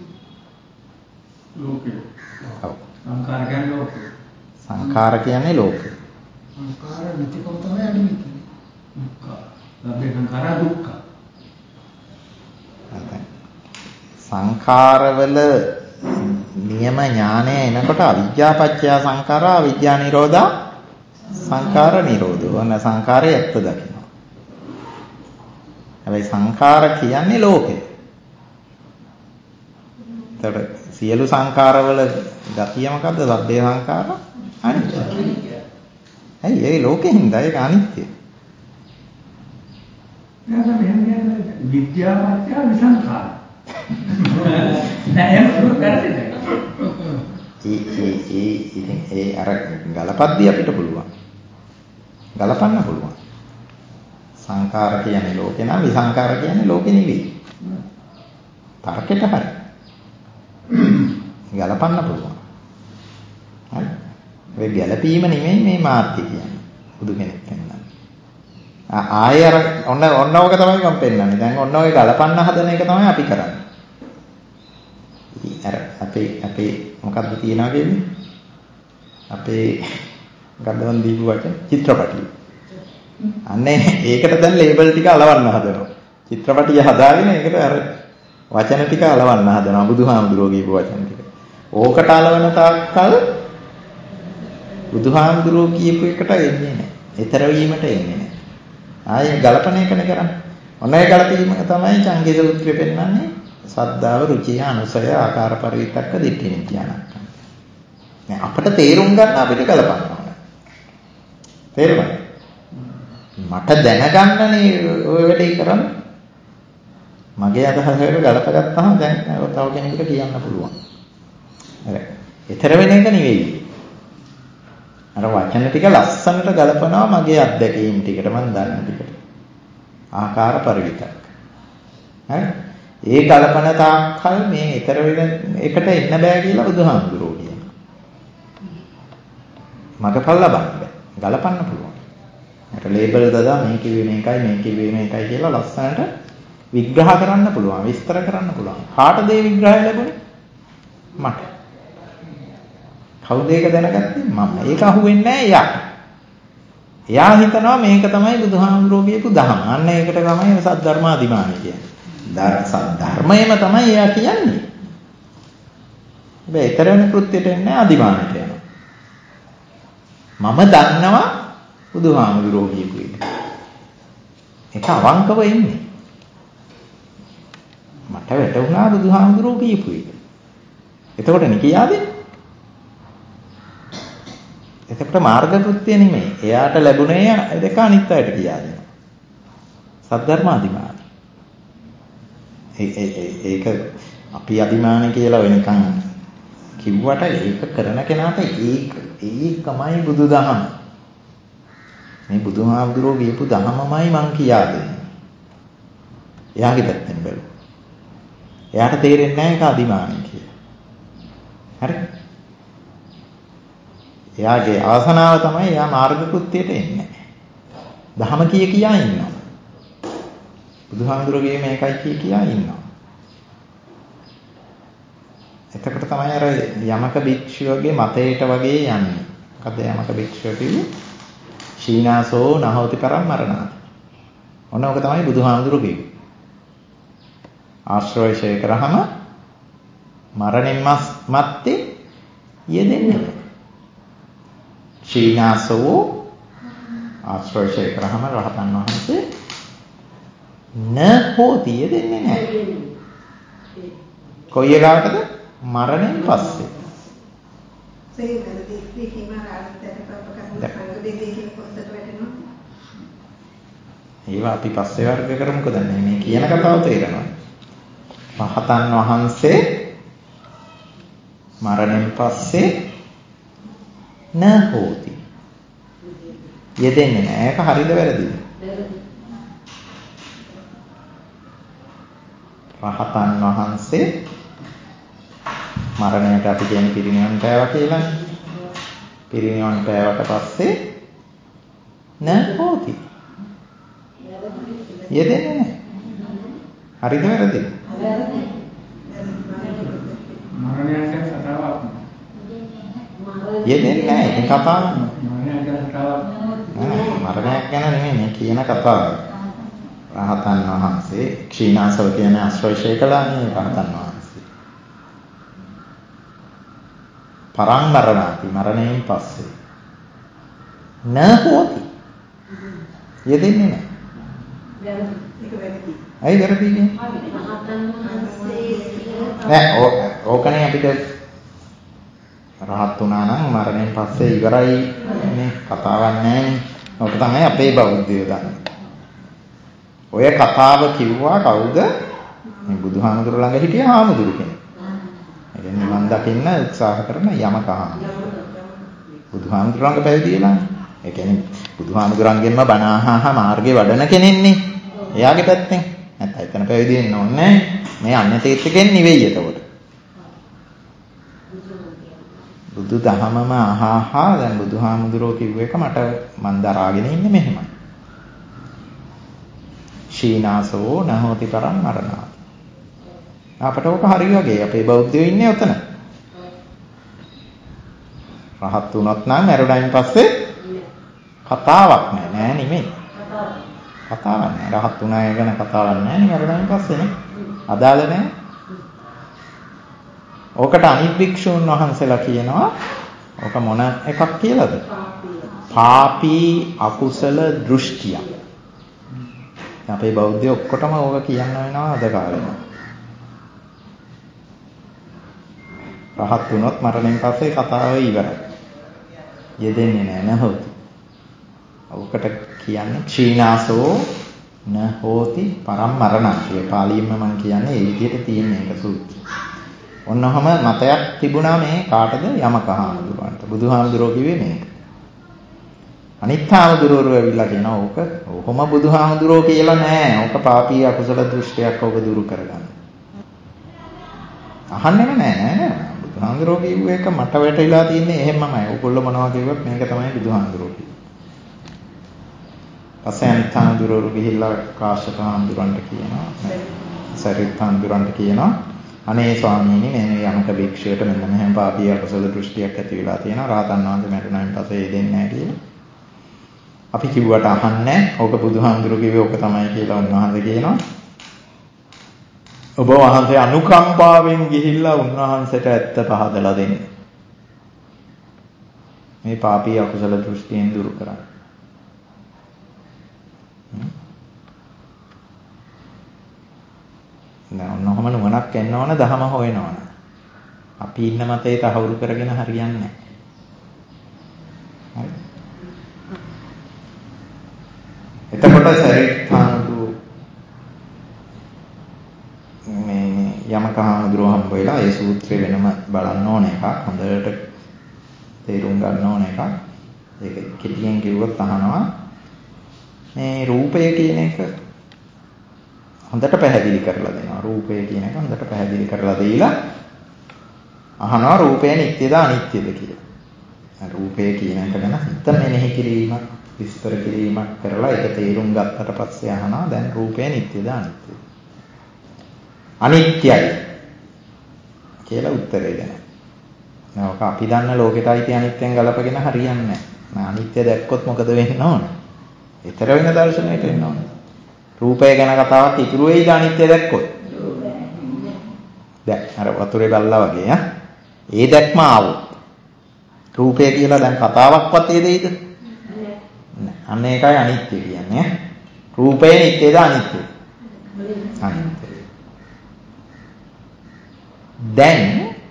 ඔව්. සංඛාර කියන්නේ ලෝකේ. සංඛාර කියන්නේ ලෝකේ. සංඛාර නැතිකම තමයි අනිමිත්තයි. දුක්ඛ. ලබ්ධ සංඛාර දුක්ඛ. සංඛාරවල නියම ඥානය එනකොට අවිජ්ජාපච්චය සංඛාරා අවිජ්ජා නිරෝධා සංඛාර නිරෝධෝ. ඔන්න සංඛාරය ඇත්ත දකිනවා. හැබැයි සංඛාර කියන්නේ ලෝකෙ. එතකොට සියලු සංඛාරවල ගතිය මොකද්ද? සබ්බේ සංඛාර අනිත්‍ය. ඇයි ඒ ලෝකෙින්ද ඒක අනිත්‍ය? විද්‍යාපත්‍ය විසංඛාර. නෑ ඒක වැරදිද? ඒ අර ගලපද්දී අපිට පුළුවන්. ගලපන්න පුළුවන්. සංඛාර කියන්නේ ලෝකේ නම් විසංඛාර කියන්නේ ලෝකෙ නෙවෙයි. තර්කයට හරි. ගලපන්න පුළුවන්. හරි. ඒ ගැලපීම නෙමෙයි මේ මාර්ගය කියන්නේ. බුදු කෙනෙක් කියන්නේ. ආයෙ අර ඔන්නෝක තමයි මම පෙන්නන්නේ. දැන් ඔන්නෝගේ ගලපන්න හදන එක තමයි අපි කරන්නේ. අර අපේ මොකද්ද තියනවා කියන්නේ? අපේ ගඩොන් දීපු වචන චිත්‍රපටිය. අන්නේ ඒකට දැන් ලේබල් ටික අලවන්න හදනවා. චිත්‍රපටිය හදාගෙන ඒකට අර වචන ටික අලවන්න හදනවා. බුදුහාමුදුරුවෝ කියපු වචන ටික. ඕකට අලවන තාක්කල් බුදුහාමුදුරුවෝ කියපු එකට එන්නේ නැහැ. ඊතර වීමට එන්නේ නැහැ. ආයේ ගලපන එකනේ කරන්නේ. ඔන්න ඒ ගලපීම තමයි චංගේ සූත්‍රය පෙන්නන්නේ. සද්ධාව, රුචිය, අනුසය, ආකාර පරිවිතක්ක දිට්ඨි නිත්‍යානක්ක. දැන් අපිට තේරුම් ගන්න අපිට ගලපන්න ඕනේ. තේරුණාද? මට දැනගන්නනේ ඔය වැඩේ කරන්නේ. මගේ අදහසට ගලපගත්තාම දැන් තව කෙනෙකුට කියන්න පුළුවන්. හරි. ඊතර වෙන එක නෙවෙයි. අර වචන ටික ලස්සනට ගලපනවා මගේ අත්දැකීම් ටිකට මම දන්න ටිකට. ආකාර පරිවිතක්ක. හරි. ඒ කල්පන තාක්කල් මේ ඊතර වෙන එකට එන්න බෑ කියලා බුදුහාමුදුරුවෝ කියනවා. මගපල් ලබන්න බෑ. ගලපන්න පුළුවන්. අර ලේබල් දාලා මේ කිව්වේ මේකයි මේ කිව්වේ මේකයි කියලා ලස්සනට විග්‍රහ කරන්න පුළුවන්. විස්තර කරන්න පුළුවන්. කාටද මේ විග්‍රහය ලැබුණේ? මට. කවුද ඒක දැනගත්තේ? මම. ඒක අහුවෙන්නේ නැහැ එයාට. එයා හිතනවා මේක තමයි බුදුහාමුදුරුවෝ කියපු දහම. අන්න ඒකට තමයි සද්ධර්මාදිමානි කියන්නේ. ධර්මයම තමයි එයා කියන්නේ. හැබැයි ඊතර වෙන කෘත්‍යයට එන්නේ අදිමානට යනවා. මම දන්නවා බුදුහාමුදුරුවෝ කියපු එක. ඒක අවංකව ඉන්නේ. මට වැටුණා බුදුහාමුදුරුවෝ කියපු එක. එතකොට නිකියාද? එතකොට මාර්ග කෘත්‍ය නෙමෙයි. එයාට ලැබුණේ දෙක අනිත් අයට කියා දෙනවා. සද්ධර්මාදිමානි. ඒක අපි අදිමානි කියලා වෙනකන් කිව්වට ඒක කරන කෙනාට ඒකමයි බුදුදහම. මේ බුදුහාමුදුරුවෝ කියපු ධහමමයි මං කියා දෙන්නේ. එයාගේ පැත්තෙන් බැලුවා. එයාට තේරෙන්නේ නැහැ ඒක අදිමානි කියලා. හරි? එයාගේ ආසනාව තමයි එයා මාර්ග කෘත්‍යයට එන්නේ. ධහම කියා ඉන්නවා. බුදුහාමුදුරුවෝ මේකයි කියා ඉන්නවා. එතකොට තමයි අර යමක භික්ෂුවගේ මතයට වගේ යන්නේ. මොකද යමක භික්ෂුව කිව්වේ ශීනාසෝ නහෝති පරම් මරණාති. ඔන්න ඔක තමයි බුදුහාමුදුරුවෝ කිව්වේ. ආශ්‍රවය කරාම මරණින් මත්තේ යෙදෙන්නේ නැහැ. ශීනාසෝ ආශ්‍රවය කරාම රහතන් වහන්සේ න හෝති යෙදෙන්නේ නැහැ. කොයි එකකටද? මරණයෙන් පස්සේ. ඒවා අපි පස්සේ වර්ග කරමුකෝ දැන් මේ කියන කතාව තේරෙනවා. රහතන් වහන්සේ මරණයෙන් පස්සේ න හෝති යෙදෙන්නේ නැහැ. ඒක හරිද වැරදිද? රහතන් වහන්සේ මරණයට අපි කියන්නේ පිරිනිවන් පෑවා කියලා. පිරිනිවන් පෑවට පස්සේ න හෝති යෙදෙන්නේ නැහැ. හරිද වැරදිද? මරණයක් ගැන කතාවක්. යෙදෙන්නේ නැහැ. ඒක කතාවක්. මරණයක් ගැන කතාවක්. මරණයක් ගැන නෙමෙයි මේ කියන කතාව. රහතන් වහන්සේ ක්ෂීණාසව කියන ආශ්‍රයශය කළානේ රහතන් වහන්සේ. පරං මරණාති මරණයෙන් පස්සේ. න හෝති. යෙදෙන්නේ නැහැ. ඒක වැරදි. ඇයි වැරදි කියන්නේ? නෑ ඕකනේ අපිට රහත් වුණා නම් මරණයෙන් පස්සේ ඉවරයි නේ කතාවක් නැහැ. ඔක තමයි අපේ බෞද්ධයෝ දන්නේ. ඔය කතාව කිව්වා කවුද? මේ බුදුහාමුදුර ළඟ හිටිය හාමුදුරු කෙනෙක්. ඒ කියන්නේ මන් දකින්න උත්සාහ කරන යමකහා. බුදුහාමුදුර ළඟ පැවිදි වෙලානේ. ඒ කියන්නේ බුදුහාමුදුරන්ගෙන්ම බණ අහහා මාර්ගේ වඩන කෙනෙක්නේ. එයාගේ පැත්තෙන්. නැත්නම් එතන පැවිදි වෙන්න ඕනේ නැහැ. මේ අන්‍ය තීර්ථකෙන් නෙවෙයි එතකොට. බුදු දහමම අහහා දැන් බුදුහාමුදුරෝ කිව්ව එක මන් දරාගෙන ඉන්නේ මෙහෙමයි. ශීනාසෝ නහෝති පරම් මරණා. අපට ඔක හරි වගේ අපේ බෞද්ධයෝ ඉන්නේ ඔතන. රහත් වුණොත් නම් මරුණයින් පස්සේ කතාවක් නෑ නෙමෙයි. කතාවක් නෑ. රහත් වුණා ගැන කතාවක් නෑ නේ මරුණයින් පස්සේනේ. අදාළ නෑ. ඕකට අනිත් භික්ෂුන් වහන්සේලා කියනවා ඕක මොන එකක් කියලාද? පාපී අකුසල දෘෂ්ටිය. අපේ බෞද්ධයෝ ඔක්කොටම ඕක කියන්න වෙනවා අද කාලේ. රහත් වුණොත් මරණයෙන් පස්සේ කතාව ඉවරයි. යෙදෙන්නේ නැහැ නහොත්. ඔකට කියන්නේ ක්ෂීනාසෝ නහෝති පරම් මරණාතිය. පාලියෙන්ම මම කියන්නේ ඒ විදිහට තියෙන එක සූත්‍රය. ඔන්නෝම මතයක් තිබුණා මේ කාටද? යමකහාමුදුරන්ට. බුදුහාමුදුරෝ කිව්වේ මේක. අනිත් හාමුදුරුවෝ ඇවිල්ලා කියනවා ඕක ඔහොම බුදුහාමුදුරෝ කියලා නෑ. ඕක පාපී අකුසල දෘෂ්ටියක් ඕක දුරු කරගන්න. අහන්නෙම නෑ. බුදුහාමුදුරෝ කිව්ව එක මට වැටහිලා තින්නේ එහෙමමයි. ඕගොල්ලෝ මොනවා කිව්වත් මේක තමයි බුදුහාමුදුරෝ කිව්වේ. පස්සේ අනිත් හාමුදුරුවෝ ගිහිල්ලා කාශ්‍යප හාමුදුරන්ට කියනවා. සරියුත් හාමුදුරන්ට කියනවා අනේ ස්වාමීනි මේ යමක භික්ෂුවට මෙන්න මෙහෙම පාපී අකුසල දෘෂ්ටියක් ඇති වෙලා තියෙනවා. රහතන් වහන්සේ මරුණායින් පස්සේ දෙන්නේ නැහැ කියලා. අපි කිව්වට අහන්නේ ඕක බුදුහාමුදුරු කිව්වේ ඕක තමයි කියලා උන්වහන්සේ කියනවා. ඔබ වහන්සේ අනුකම්පාවෙන් ගිහිල්ලා උන්වහන්සේට ඇත්ත පහදලා දෙන්න. මේ පාපී අකුසල දෘෂ්ටියෙන් දුරු කරන්න. ඔන්නෝම නුවණක් එන්න ඕන දහම හොයන ඕන. අපි ඉන්න මතේ තහවුරු කරගෙන හරියන්නේ නැහැ. හරි. එතකොට සරිත්හාමුදුරු මේ යමකහාමුදුරුව හම්බ වෙලා ඒ සූත්‍රය වෙනම බලන්න ඕන එකක්. හොඳට තේරුම් ගන්න ඕන එකක්. ඒක කෙටියෙන් කිව්වොත් අහනවා මේ රූපය කියන එක හොඳට පැහැදිලි කරලා දෙනවා. රූපය කියන එක හොඳට පැහැදිලි කරලා දීලා අහනවා රූපය නිට්ටයද අනිත්‍යද කියලා. රූපය කියන එක ගැන හිත මෙනෙහි කිරීමක් විස්තර කිරීමක් කරලා ඒක තේරුම් ගත්තට පස්සේ අහනවා දැන් රූපය නිට්ටයද අනිත්‍යද? අනිත්‍යයි කියලා උත්තරේ දෙනවා. නෝක අපි දන්න ලෝකෙට අයිති අනිත්‍යයෙන් ගලපගෙන හරියන්නේ නැහැ. අනිත්‍ය දැක්කොත් මොකද වෙන්න ඕන? ඊතර වෙන දර්ශනයට එන්න ඕන. රූපය ගැන කතාවක් ඉතුරු වෙයිද අනිත්‍ය දැක්කොත්? දැන් අර වතුරේ බල්ලා වගේ ඒ දැක්ම ආවොත් රූපය කියලා දැන් කතාවක්වත් ඒ දෙයිද? නෑ. අන්න ඒකයි අනිත්‍ය කියන්නේ. රූපය නිට්ටයද අනිත්‍යද? අනිත්‍යයි. දැන්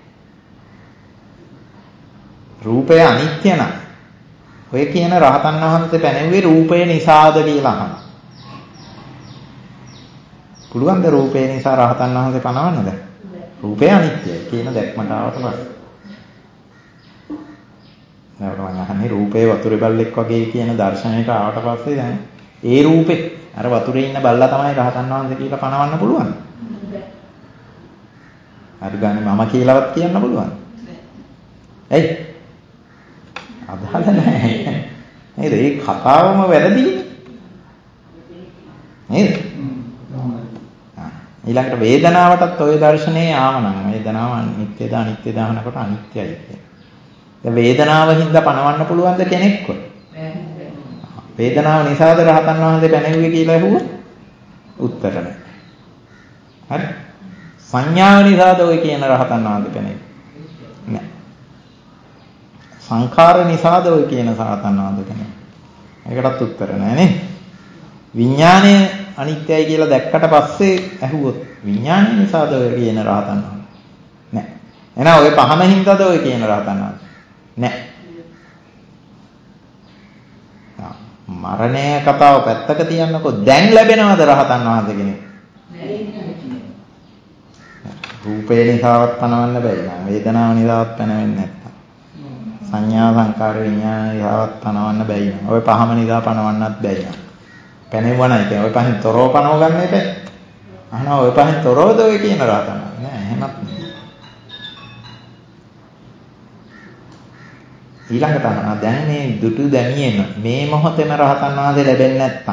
රූපය අනිත්‍ය නම් ඔය කියන රහතන් වහන්සේ පැනෙව්වේ රූපය නිසාද කියලා අහනවා. පුළුවන් ද රූපය නිසා රහතන් වහන්සේ පනවන්නද? රූපය අනිත්‍යයි කියන දැක්මට ආවට පස්සේ. නැවත මම අහන්නේ රූපේ වතුරේ බල්ලෙක් වගේ කියන දර්ශනයට ආවට පස්සේ දැන් ඒ රූපේ අර වතුරේ ඉන්න බල්ලා තමයි රහතන් වහන්සේ කියලා පනවන්න පුළුවන්. හරි ගානේ මම කියලාවත් කියන්න පුළුවන්. ඇයි? අදහල නැහැ. නේද? ඒ කතාවම වැරදිනේ. නේද? ඊළඟට වේදනාවටත් ওই දර්ශනේ ආවනම් වේදනාව නිට්ටයද අනිත්‍යද අහනකොට අනිත්‍යයි කියන්නේ. දැන් වේදනාව හින්දා පණවන්න පුළුවන්ද කෙනෙක්ව? වේදනාව නිසාද රහතන් වහන්සේ පැනෙව්වේ කියලා ඇහුවොත් උත්තර නැහැ. හරි? සංඥාව නිසාද ඔය කියන රහතන් වහන්සේ පැනෙන්නේ? නැහැ. සංඛාර නිසාද ඔය කියන රහතන් වහන්සේ කෙනෙක්? ඒකටත් උත්තර නැහැ නේ. විඥානය අනිත්‍යයි කියලා දැක්කට පස්සේ ඇහුවොත් විඥානය නිසාද ඔය කියන රහතන් වහන්සේ? නැහැ. එහෙනම් ඔය පහම හින්දාද ඔය කියන රහතන් වහන්සේ? නැහැ. මරණය කතාව පැත්තක තියන්නකෝ. දැන් ලැබෙනවද රහතන් වහන්සේ කෙනෙක්? රූපේ නිසාවත් පණවන්න බැරි නෑ. වේදනාව නිසාවත් පණවෙන්නේ නැත්තම්. සංඥා සංකාර විඥාන නිසාවත් පණවන්න බැරි නෑ. ඔය පහම නිසා පණවන්නත් බැරි නෑ. පැනෙවුණා ඉතින් ඔය පහෙන් තොරව පණව ගන්න එපා. අහනවා ඔය පහෙන් තොරවද ඔය කියන රහතන් නෑ. එහෙමත් නෑ. ඊළඟට අහනවා දැන් මේ දුටු දැමියෙන මේ මොහොතේම රහතන් වහන්සේ ලැබෙන්නේ නැත්තම්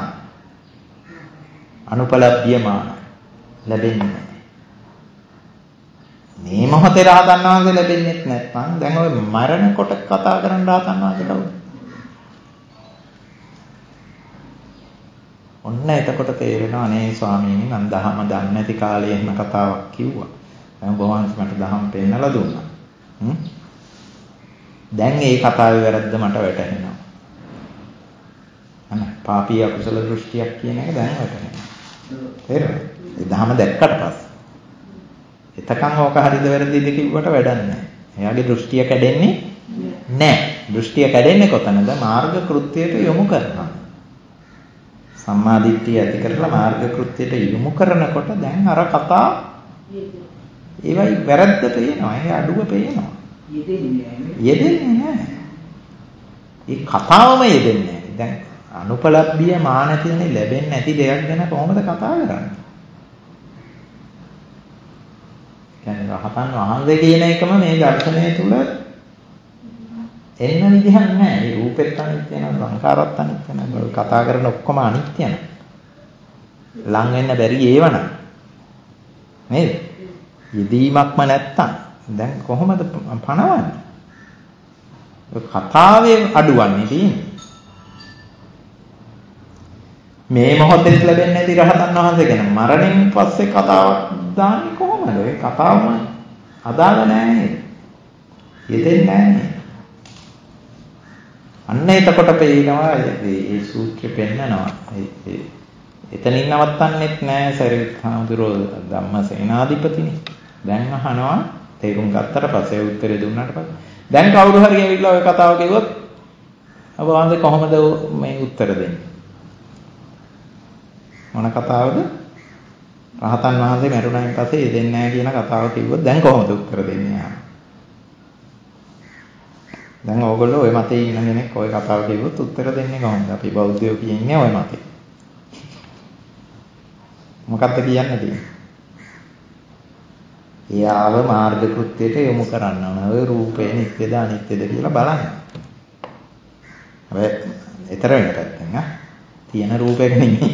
අනුපලබ්ධියමාන ලැබෙන්නේ නැහැ. මේ මොහොතේ රහතන් වහන්සේ ලැබෙන්නේ නැත්නම් දැන් ඔය මරණ කොට කතා කරන රහතන් වහන්සේ කවුද? ඔන්න එතකොට තේරෙනවා අනේ ස්වාමීනි මම දහම දන්නේ නැති කාලේ එහෙම කතාවක් කිව්වා. දැන් බොහොමස් මට දහම පෙන්නලා දුන්නා. දැන් ඒ කතාවේ වැරද්ද මට වැටහෙනවා. අනේ පාපී අකුසල දෘෂ්ටියක් කියන එක දැන් වැටහෙනවා. තේරෙනවද? ඒ දහම දැක්කට පස්සේ එතකන් ඕක හරිද වැරදිද කිව්වට වැඩක් නැහැ. එයාගේ දෘෂ්ටිය කැඩෙන්නේ නැහැ. දෘෂ්ටිය කැඩෙන්නේ කොතනද? මාර්ග කෘත්‍යයට යොමු කරනවා. සම්මා දිට්ඨිය ඇති කරලා මාර්ග කෘත්‍යයට යොමු කරනකොට දැන් අර කතා ඒවයි වැරද්ද පේනවා. ඒ අඩුව පේනවා. යෙදෙන්නේ නැහැ. ඒ කතාවම යෙදෙන්නේ නැහැ. දැන් අනුපලබ්ධිය මාන කියන්නේ ලැබෙන්නේ නැති දෙයක් ගැන කොහොමද කතා කරන්නේ? දැන් රහතන් වහන්සේ කියන එකම මේ දර්ශනය තුල එන්න විදිහක් නැහැ. මේ රූපෙත් අනිත්‍ය වෙනවා, සංකාරත් අනිත්‍ය වෙනවා. කතා කරන ඔක්කොම අනිත්‍ය යන. ලං වෙන්න බැරි ඒවනම්. නේද? යෙදීමක්ම නැත්තම් දැන් කොහොමද පණවන්නේ? කතාවේ අඩුවන්නේ තියෙන්නේ. මේ මොහොතේ ලැබෙන්නේ නැති රහතන් වහන්සේ ගැන මරණයෙන් පස්සේ කතාවක් දාන්නේ කොහොමද? ඒ කතාවම අදාළ නැහැ නේද? යෙදෙන්නේ නැහැ නේද? අන්න එතකොට පේනවා මේ සූත්‍රෙ පෙන්නනවා. එතනින් නවත්තන්නෙත් නැහැ සරියුත් හාමුදුරුවෝ ධම්මසේනාධිපතිනේ. දැන් අහනවා තේරුම් ගත්තට පස්සේ උත්තරේ දුන්නාට පස්සේ දැන් කවුරු හරි ඇවිල්ලා ওই කතාව කිව්වොත් ඔබ වහන්සේ කොහොමද මේ උත්තර දෙන්නේ? මොන කතාවද? රහතන් වහන්සේ මරුණායින් පස්සේ යෙදෙන්නේ නැහැ කියන කතාව කිව්වොත් දැන් කොහොමද උත්තර දෙන්නේ? දැන් ඕගොල්ලෝ ওই මතේ ඉන්න කෙනෙක් ওই කතාව කිව්වොත් උත්තර දෙන්නේ කොහොමද? අපි බෞද්ධයෝ කියන්නේ ওই මතේ. මොකක්ද කියන්න තියෙන්නේ? යාව මාර්ග කෘත්‍යයට යොමු කරන්න ඕන. ඔය රූපේ නිත්‍යද අනිත්‍යද කියලා බලන්න. හැබැයි ඊතර වෙන පැත්තෙන් තියෙන රූපයක නෙමෙයි.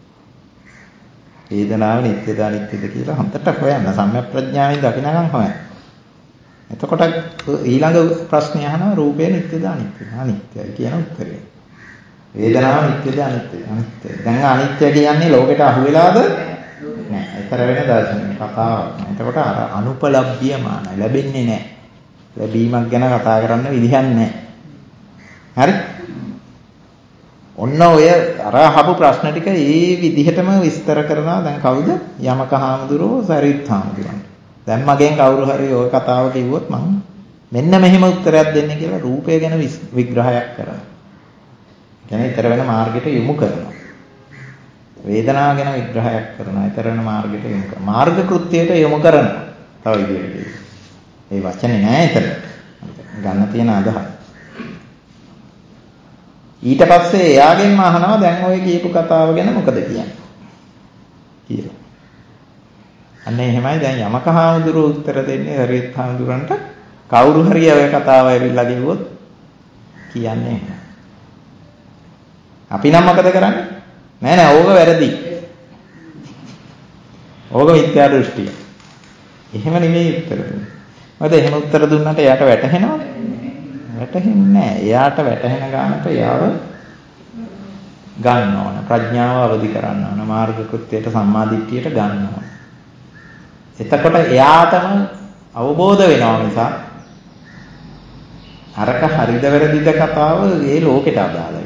වේදනාව නිත්‍යද අනිත්‍යද කියලා හොඳට හොයන්න. සම්‍යක් ප්‍රඥාවෙන් දකිනකම් හොයන්න. එතකොට ඊළඟ ප්‍රශ්නේ අහනවා රූපේ නිත්‍යද අනිත්‍යද? අනිත්‍යයි කියන උත්තරේ. වේදනාව නිත්‍යද අනිත්‍යද? අනිත්‍යයි. දැන් අනිත්‍ය කියන්නේ ලෝකෙට අහු වෙලාද? නෑ. ඒතර වෙන දර්ශනයක් කතාවක්. එතකොට අර අනුපලබ්ධියමාන ලැබෙන්නේ නෑ. ලැබීමක් ගැන කතා කරන්න විදිහක් නෑ. හරි? ඔන්න ඔය අර අහපු ප්‍රශ්න ටික ඒ විදිහටම විස්තර කරනවා දැන් කවුද? යමක හාමුදුරුවෝ සරියුත් හාමුදුරුවෝ. දැන් මගෙන් කවුරු හරි ওই කතාව කිව්වොත් මම මෙන්න මෙහෙම උත්තරයක් දෙන්නේ කියලා රූපය ගැන විග්‍රහයක් කරනවා. කියන්නේ ඊතර වෙන මාර්ගයට යොමු කරනවා. වේදනාව ගැන විග්‍රහයක් කරනවා. ඊතර වෙන මාර්ගයට යොමු කරනවා. මාර්ග කෘත්‍යයට යොමු කරනවා. තව විදිහකට. ඒ වචනේ නෑ ඊතර. ගන්න තියෙන අදහස. ඊට පස්සේ එයාගෙන්ම අහනවා දැන් ඔය කියපු කතාව ගැන මොකද කියන්නේ? කියලා. අන්න එහෙමයි දැන් යමක හාමුදුරුවෝ උත්තර දෙන්නේ හරියත් හාමුදුරන්ට කවුරු හරි ඔය කතාව ඇවිල්ලා කිව්වොත් කියන්නේ එහෙම. අපි නම් මොකද කරන්නේ? නෑ නෑ ඕක වැරදි. ඕක මිත්‍යා දෘෂ්ටිය. එහෙම නෙමෙයි උත්තර දෙන්නේ. මොකද එහෙම උත්තර දුන්නට එයාට වැටහෙනවද? වැටහෙන්නේ නෑ. එයාට වැටහෙන ගානට යාව ගන්න ඕන. ප්‍රඥාව අවදි කරන්න ඕන. මාර්ග කෘත්‍යයට සම්මාදිට්ඨියට ගන්න ඕන. එතකොට එයාටම අවබෝධ වෙනවා නිසා අරක හරිද වැරදිද කතාව ඒ ලෝකෙට අදාළයි.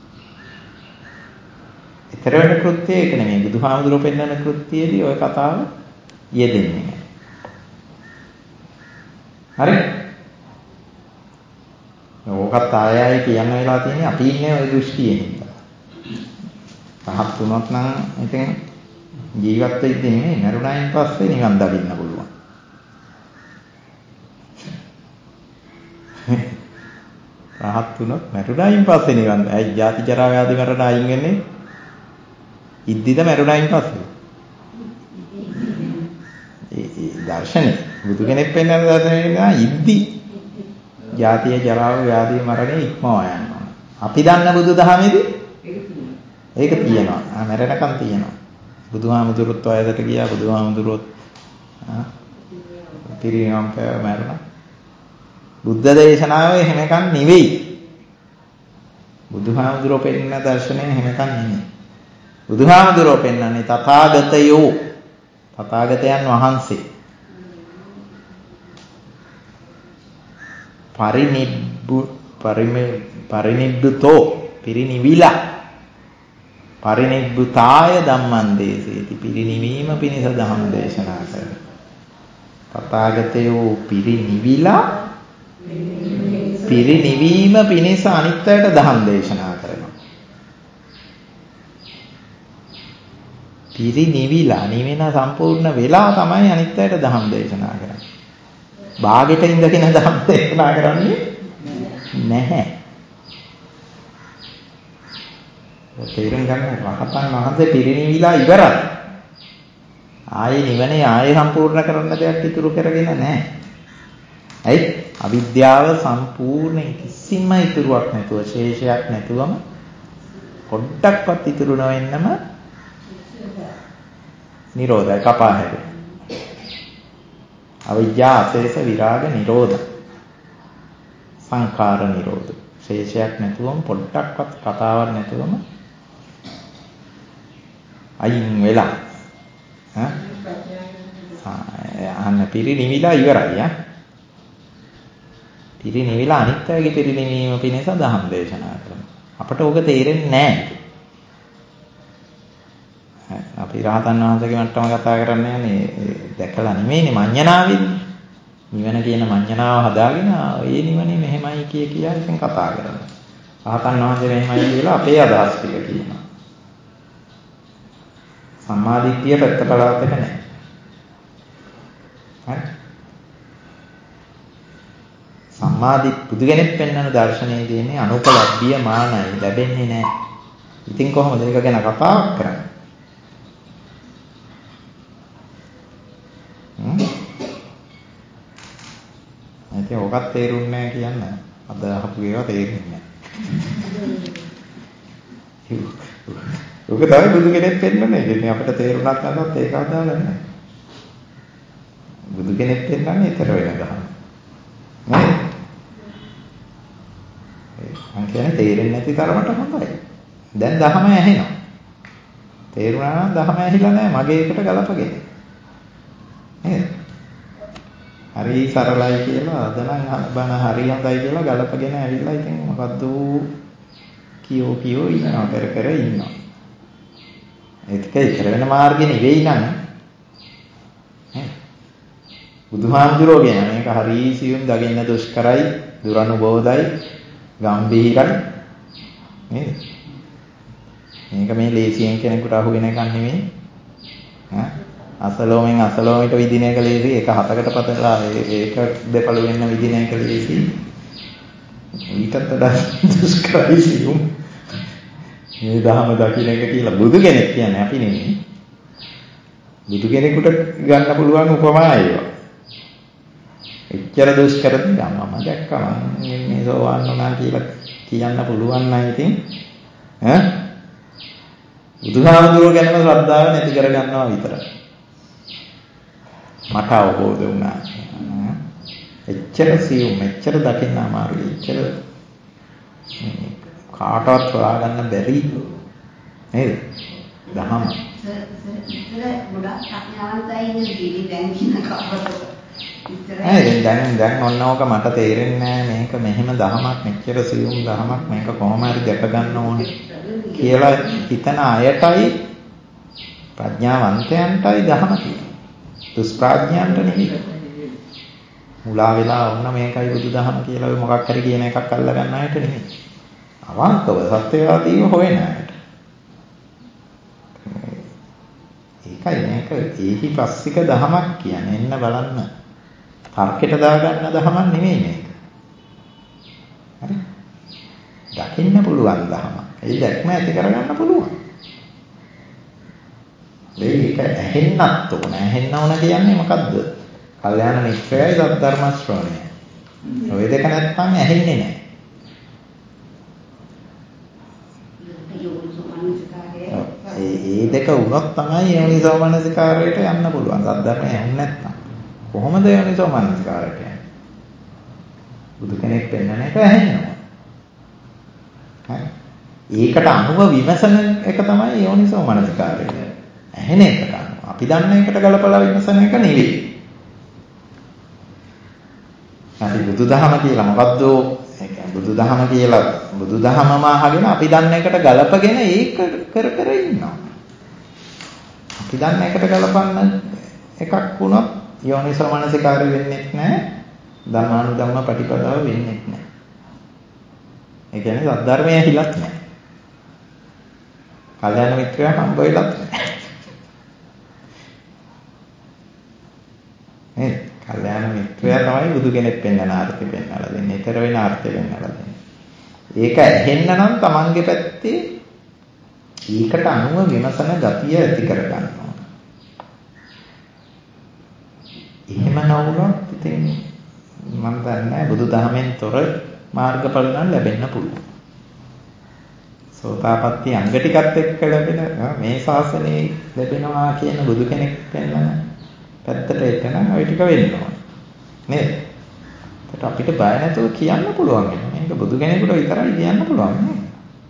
ඊතර වෙන කෘත්‍යය ඒක නෙමෙයි. බුදුහාමුදුරුවෝ පෙන්වන කෘත්‍යයේදී ওই කතාව යෙදෙන්නේ නැහැ. හරි? ඕකත් ආයෙ කියන්න වෙලා තියෙන්නේ අපි ඉන්නේ ওই දෘෂ්ටියෙන්. රහත් වුණොත් නම් ඉතින් ජීවත් වෙද්දී නෙමෙයි මරුණායින් පස්සේ නිවන් දකින්න පුළුවන්. රහත් වුණොත් මරුණායින් පස්සේ නිවන්. ඇයි ජාති ජරා ව්‍යාධි මරණ අයින් වෙන්නේ? ඉද්දිද මරුණායින් පස්සේ. ඒ දර්ශනේ බුදු කෙනෙක් පෙන්වන දර්ශනේ නා ඉද්දි ජාතිය ජරාව ව්‍යාධි මරණය ඉක්මවා යනවා. අපි දන්න බුදුදහමේදී ඒක තියෙනවා. මැරෙනකන් තියෙනවා. බුදුහාමුදුරුවෝ වයසට ගියා බුදුහාමුදුරුවෝ පිරිනිවන් පෑව මැරුණා. බුද්ධ දේශනාවේ හැමකන් නෙවෙයි. බුදුහාමුදුරුවෝ පෙන්වන දර්ශනය හැමකන් නෙවෙයි. බුදුහාමුදුරුවෝ පෙන්වන්නේ තථාගතයෝ තථාගතයන් වහන්සේ පරිනිබ්බුතෝ පිරිනිවිලා පරිනිබ්බුතාය ධම්මං දේසේති පිරිනිවීම පිණිස ධම්ම දේශනා කරන තථාගතයෝ පිරිනිවිලා පිරිනිවීම පිණිස අනිත්‍යයට ධම්ම දේශනා කරනවා. පිරිනිවිලා නිවෙන සම්පූර්ණ වෙලා තමයි අනිත්‍යයට ධම්ම දේශනා කරන්නේ. භාගෙට ඉඳගෙන ධම්ම දේශනා කරන්නේ නැහැ. තේරුම් ගන්න රහතන් වහන්සේ පිරිනිවිලා ඉවරයි. ආයේ නිවනේ ආයේ සම්පූර්ණ කරන්න දෙයක් ඉතුරු කරගෙන නැහැ. ඇයි? අවිද්‍යාව සම්පූර්ණ කිසිම ඉතුරුවක් නැතුව ශේෂයක් නැතුවම පොඩ්ඩක්වත් ඉතුරු නොවෙන්නම නිරෝධය කපා හැරේ. අවිද්‍යා අශේෂ විරාග නිරෝධ සංඛාර නිරෝධ ශේෂයක් නැතුවම පොඩ්ඩක්වත් කතාවක් නැතුවම අයින් වෙලා අන්න පිරිනිවිලා ඉවරයි. පිරිනිවිලා අනිත්‍යයේ පිරිනිවීම පිණිස ධම්ම දේශනා කරනවා. අපට ඕක තේරෙන්නේ නැහැ. අපි රහතන් වහන්සේගේ මට්ටම කතා කරන්නේ යන්නේ දැකලා නෙමෙයිනේ මඤ්ඤණාවෙන්නේ. නිවන කියන මඤ්ඤණාව හදාගෙන ඒ නිවනේ මෙහෙමයි කියා ඉතින් කතා කරනවා. රහතන් වහන්සේ මෙහෙමයි කියලා අපේ අදහස් ටික කියනවා. සම්මාදිට්ඨිය පැත්ත බලවත් එක නැහැ. හරි? සම්මාදි බුදු කෙනෙක් පෙන්වන දර්ශනයේ තියෙන්නේ අනුපලබ්ධිය මානයි ලැබෙන්නේ නැහැ. ඉතින් කොහොමද ඒක ගැන කතාවක් කරන්නේ? ඉතින් ඔකත් තේරුන්නේ නැහැ කියන්නේ. අද අහපු ඒවා තේරෙන්නේ නැහැ. ඔක තමයි බුදු කෙනෙක් පෙන්වන්නේ. ඉතින් අපිට තේරුණත් නැත්නම් ඒක අදාළ නැහැ. බුදු කෙනෙක් පෙන්වන්නේ ඊතර වෙන ගහන. නේද? මං කියන්නේ තේරෙන්නේ නැති තරමට හොඳයි. දැන් දහම ඇහෙනවා. තේරුණා නම් දහම ඇහිලා නැහැ මගේ එකට ගලපගෙන. නේද? හරි සරලයි කියලා අද නම් බණ හරි හොඳයි කියලා ගලපගෙන ඇවිල්ලා ඉතින් මොකද්ද කියෝ ඉන්නවා කර ඉන්නවා. ඒක ඉතර වෙන මාර්ගෙ නෙවෙයි නං. බුදුහාමුදුරුවෝ කියන මේක හරි සියුම් දකින්න දුෂ්කරයි, දුරනුබෝධයි, ගම්භීරයි. නේද? මේක මේ ලේසියෙන් කෙනෙකුට අහු වෙන එකක් නෙමෙයි. අසලෝමෙන් අසලෝමයට විදින එක ලේසි, ඒක හතකට පතලා ඒක දෙපළ වෙන්න විදින එක ලේසි. ඊටත් වඩා දුෂ්කරයි සියුම්. මේ ධහම දකින්න එක කියලා බුදු කෙනෙක් කියන්නේ අපි නෙමෙයි. බුදු කෙනෙකුට ගන්න පුළුවන් උපමා ඒවා. එච්චර දුෂ්කරද මම දැක්කම මේ සෝවාන් වුණා කියලා කියන්න පුළුවන් නම් ඉතින් බුදුහාමුදුරුවෝ ගැනම ශ්‍රද්ධාව නැති කර ගන්නවා විතරයි. මට අවබෝධ වුණා. එච්චර සියුම්, එච්චර දකින්න අමාරුයි, එච්චර කාටවත් හොයාගන්න බැරි නේද? දහම. ගොඩක් ප්‍රඥාවන්තයි ඉන්නේ දැන් කියන කාටවත් දැන් ඔන්නෝක මට තේරෙන්නේ මේක මෙහෙම දහමක් මෙච්චර සියුම් දහමක් මේක කොහොම හරි දැක ගන්න ඕනේ කියලා හිතන අයටයි ප්‍රඥාවන්තයන්ටයි දහම කියන්නේ. දුෂ්ප්‍රඥයන්ට නෙවෙයි. මුලා වෙලා වුණ මේකයි බුදුදහම කියලා ඔය මොකක් හරි කියන එකක් අල්ල ගන්න අයට නෙවෙයි. අවංකව සත්‍යවාදීව හොයන අයට. ඒකයි මේක ඒහි පස්සික දහමක් කියන්නේ. එන්න බලන්න. තර්කයට දාගන්න දහමක් නෙමෙයි මේක. හරි? දකින්න පුළුවන් දහමක්. ඒ දැක්ම ඇති කරගන්න පුළුවන්. මේක ඇහෙන්නත් ඕන. ඇහෙන්න ඕන කියන්නේ මොකද්ද? කල්යාණ මිත්‍රයයි සද්ධර්ම ශ්‍රවණයයි. ඔය දෙක නැත්නම් ඇහෙන්නේ නැහැ. ඒ දෙක වුණොත් තමයි යෝනිසෝ මනසිකාරයට යන්න පුළුවන්. සද්ධර්මය ඇහෙන්නේ නැත්නම්. කොහොමද යෝනිසෝ මනසිකාරයට යන්නේ? බුදු කෙනෙක් පෙන්වන එක ඇහෙනවා. හරි. ඒකට අනුව විමසන එක තමයි යෝනිසෝ මනසිකාරය. ඇහෙන එකට අනුව. අපි දන්න එකට ගලපලා විමසන එක නෙවෙයි. අපි බුදුදහම කියලා මොකද්ද? ඒ කියන්නේ බුදුදහම කියලා බුදුදහමම අහගෙන අපි දන්න එකට ගලපගෙන ඒක කර ඉන්නවා. අපි දන්න එකට ගලපන්න එකක් වුණොත් යෝනිසෝ මනසිකාරය වෙන්නේ නැහැ. ධර්මානුධම්ම ප්‍රතිපදාව වෙන්නේ නැහැ. ඒ කියන්නේ සද්ධර්මය හිලත් නැහැ. කල්‍යාණ මිත්‍රයා හම්බ වෙලත් නැහැ. නේ කල්‍යාණ මිත්‍රයා තමයි බුදු කෙනෙක් පෙන්වන ආර්ථය පෙන්වලා දෙන්නේ. ඊතර වෙන ආර්ථය පෙන්වලා දෙන්නේ. ඒක ඇහෙන්න නම් Tamange පැත්තේ ඒකට අනුව විමසන ගතිය ඇති කර ගන්න ඕන. එහෙම නොවුනොත් ඉතින් මම දන්නේ බුදුදහමෙන් තොර මාර්ගඵල නම් ලැබෙන්න පුළුවන්. සෝතාපට්ටි අංග ටිකත් එක්ක ලැබෙන මේ ශාසනයේ ලැබෙනවා කියන බුදු කෙනෙක් පෙන්වන පැත්තට එතන ওই ටික වෙන්න ඕන. නේද? ඒකට අපිට බය නැතුව කියන්න පුළුවන් වෙනවා. මේක බුදු කෙනෙකුට විතරයි කියන්න පුළුවන් නේද?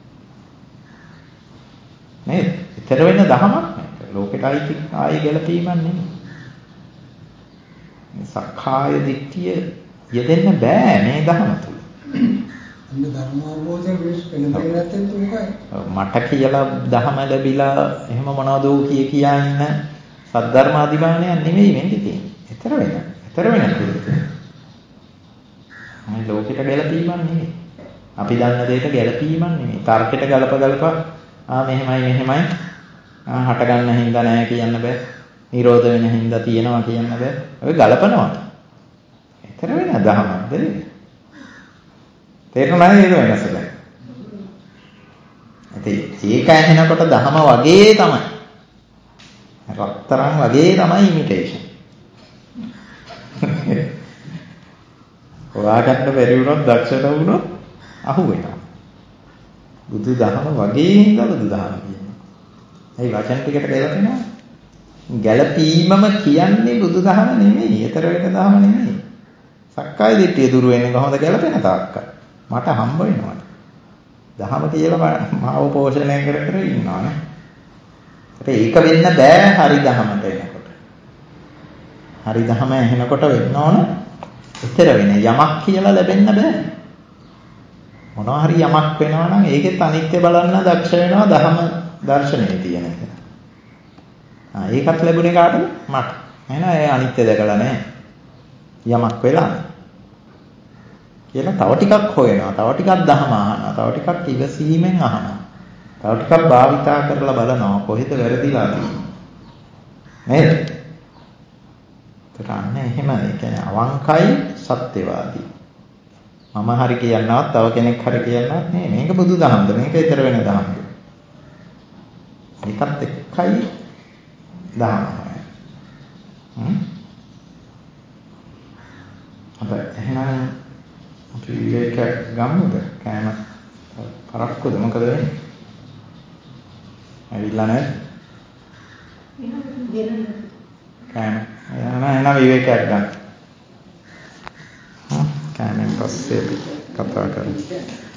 නේද? ඊතර වෙන දහමක් මේක. ලෝකෙට ආයි ගැලපීමක් නෙමෙයි. සක්කාය දිට්ඨිය යෙදෙන්න බෑ මේ දහම තුල. අන්න ධර්ම අවබෝධය වෙනසෙන්නත් උකයි. මට කියලා දහම ලැබිලා එහෙම මොනවද කියා ඉන්න සද්ධර්ම අධිමානයක් නෙමෙයි වෙන්නේ තියෙන්නේ. ඊතර වෙන කුරුත්. මේ ලෝකෙට ගැලපීමක් නෙමෙයි. අපි දන්න දෙයට ගැලපීමක් නෙමෙයි. තර්කයට ගලප මෙහෙමයි හට ගන්න හින්දා නැහැ කියන්න බෑ. නිරෝධ වෙන හින්දා තියෙනවා කියන්න බෑ. ඔය ගලපනවා. ඊතර වෙන දහමක්ද නේද? තේරුණාද ඒක වෙනස දැන්? ඒක ඇහෙනකොට දහම වගේ තමයි. රත්තරන් වගේ තමයි ඉමිටේෂන්. හොයාගන්න බැරි වුණොත් දක්ෂ වුණොත් අහු වෙනවා. බුදු දහම වගේ හින්දා බුදු දහම කියනවා. ඒ වචන ටිකට ගැලපෙනවා. ගැලපීමම කියන්නේ බුදු දහම නෙමෙයි. ඊතර වෙන දහම නෙමෙයි. සක්කාය දිට්ඨිය දුරු වෙන්නේ කොහොමද ගැලපෙන තාක්ක? මට හම්බ වෙනවා. දහම කියලා මාව පෝෂණය කර ඉන්නවා නේ. ඒක වෙන්න බෑ හරි දහමට එනකොට. හරි දහම ඇහෙනකොට වෙන්න ඕන ඊතර වෙන යමක් කියලා ලැබෙන්න බෑ. මොනවා හරි යමක් වෙනවා නම් ඒකෙත් අනිත්‍ය බලන්න දක්ෂ වෙනවා දහම දර්ශනයේ තියෙන එක. ඒකත් ලැබුණේ කාටද? මට. එහෙනම් ඒ අනිත්‍ය දැකලා නැහැ. යමක් වෙලා කියලා තව ටිකක් හොයනවා. තව ටිකක් දහම අහනවා. තව ටිකක් ඉවසීමෙන් අහනවා. තව ටිකක් භාවිතා කරලා බලනවා කොහෙද වැරදිලා තියෙන්නේ. නේද? ඒතරන්න එහෙම ඒ කියන්නේ අවංකයි සත්‍යවාදී. මම හරි කියනවත් තව කෙනෙක් හරි කියනවත් නේ මේක බුදුදහමද මේක ඊතර වෙන දහමද. ඒකත් එක්කයි දහම. අප එහෙනම් අපි විවේක ගමුද? කෑම පරක්කුද මොකද වෙන්නේ? ඇවිල්ලා නැහැ. කෑම. එහෙනම් විවේකයක් ගන්න. කෑමෙන් පස්සේ කතා කරමු.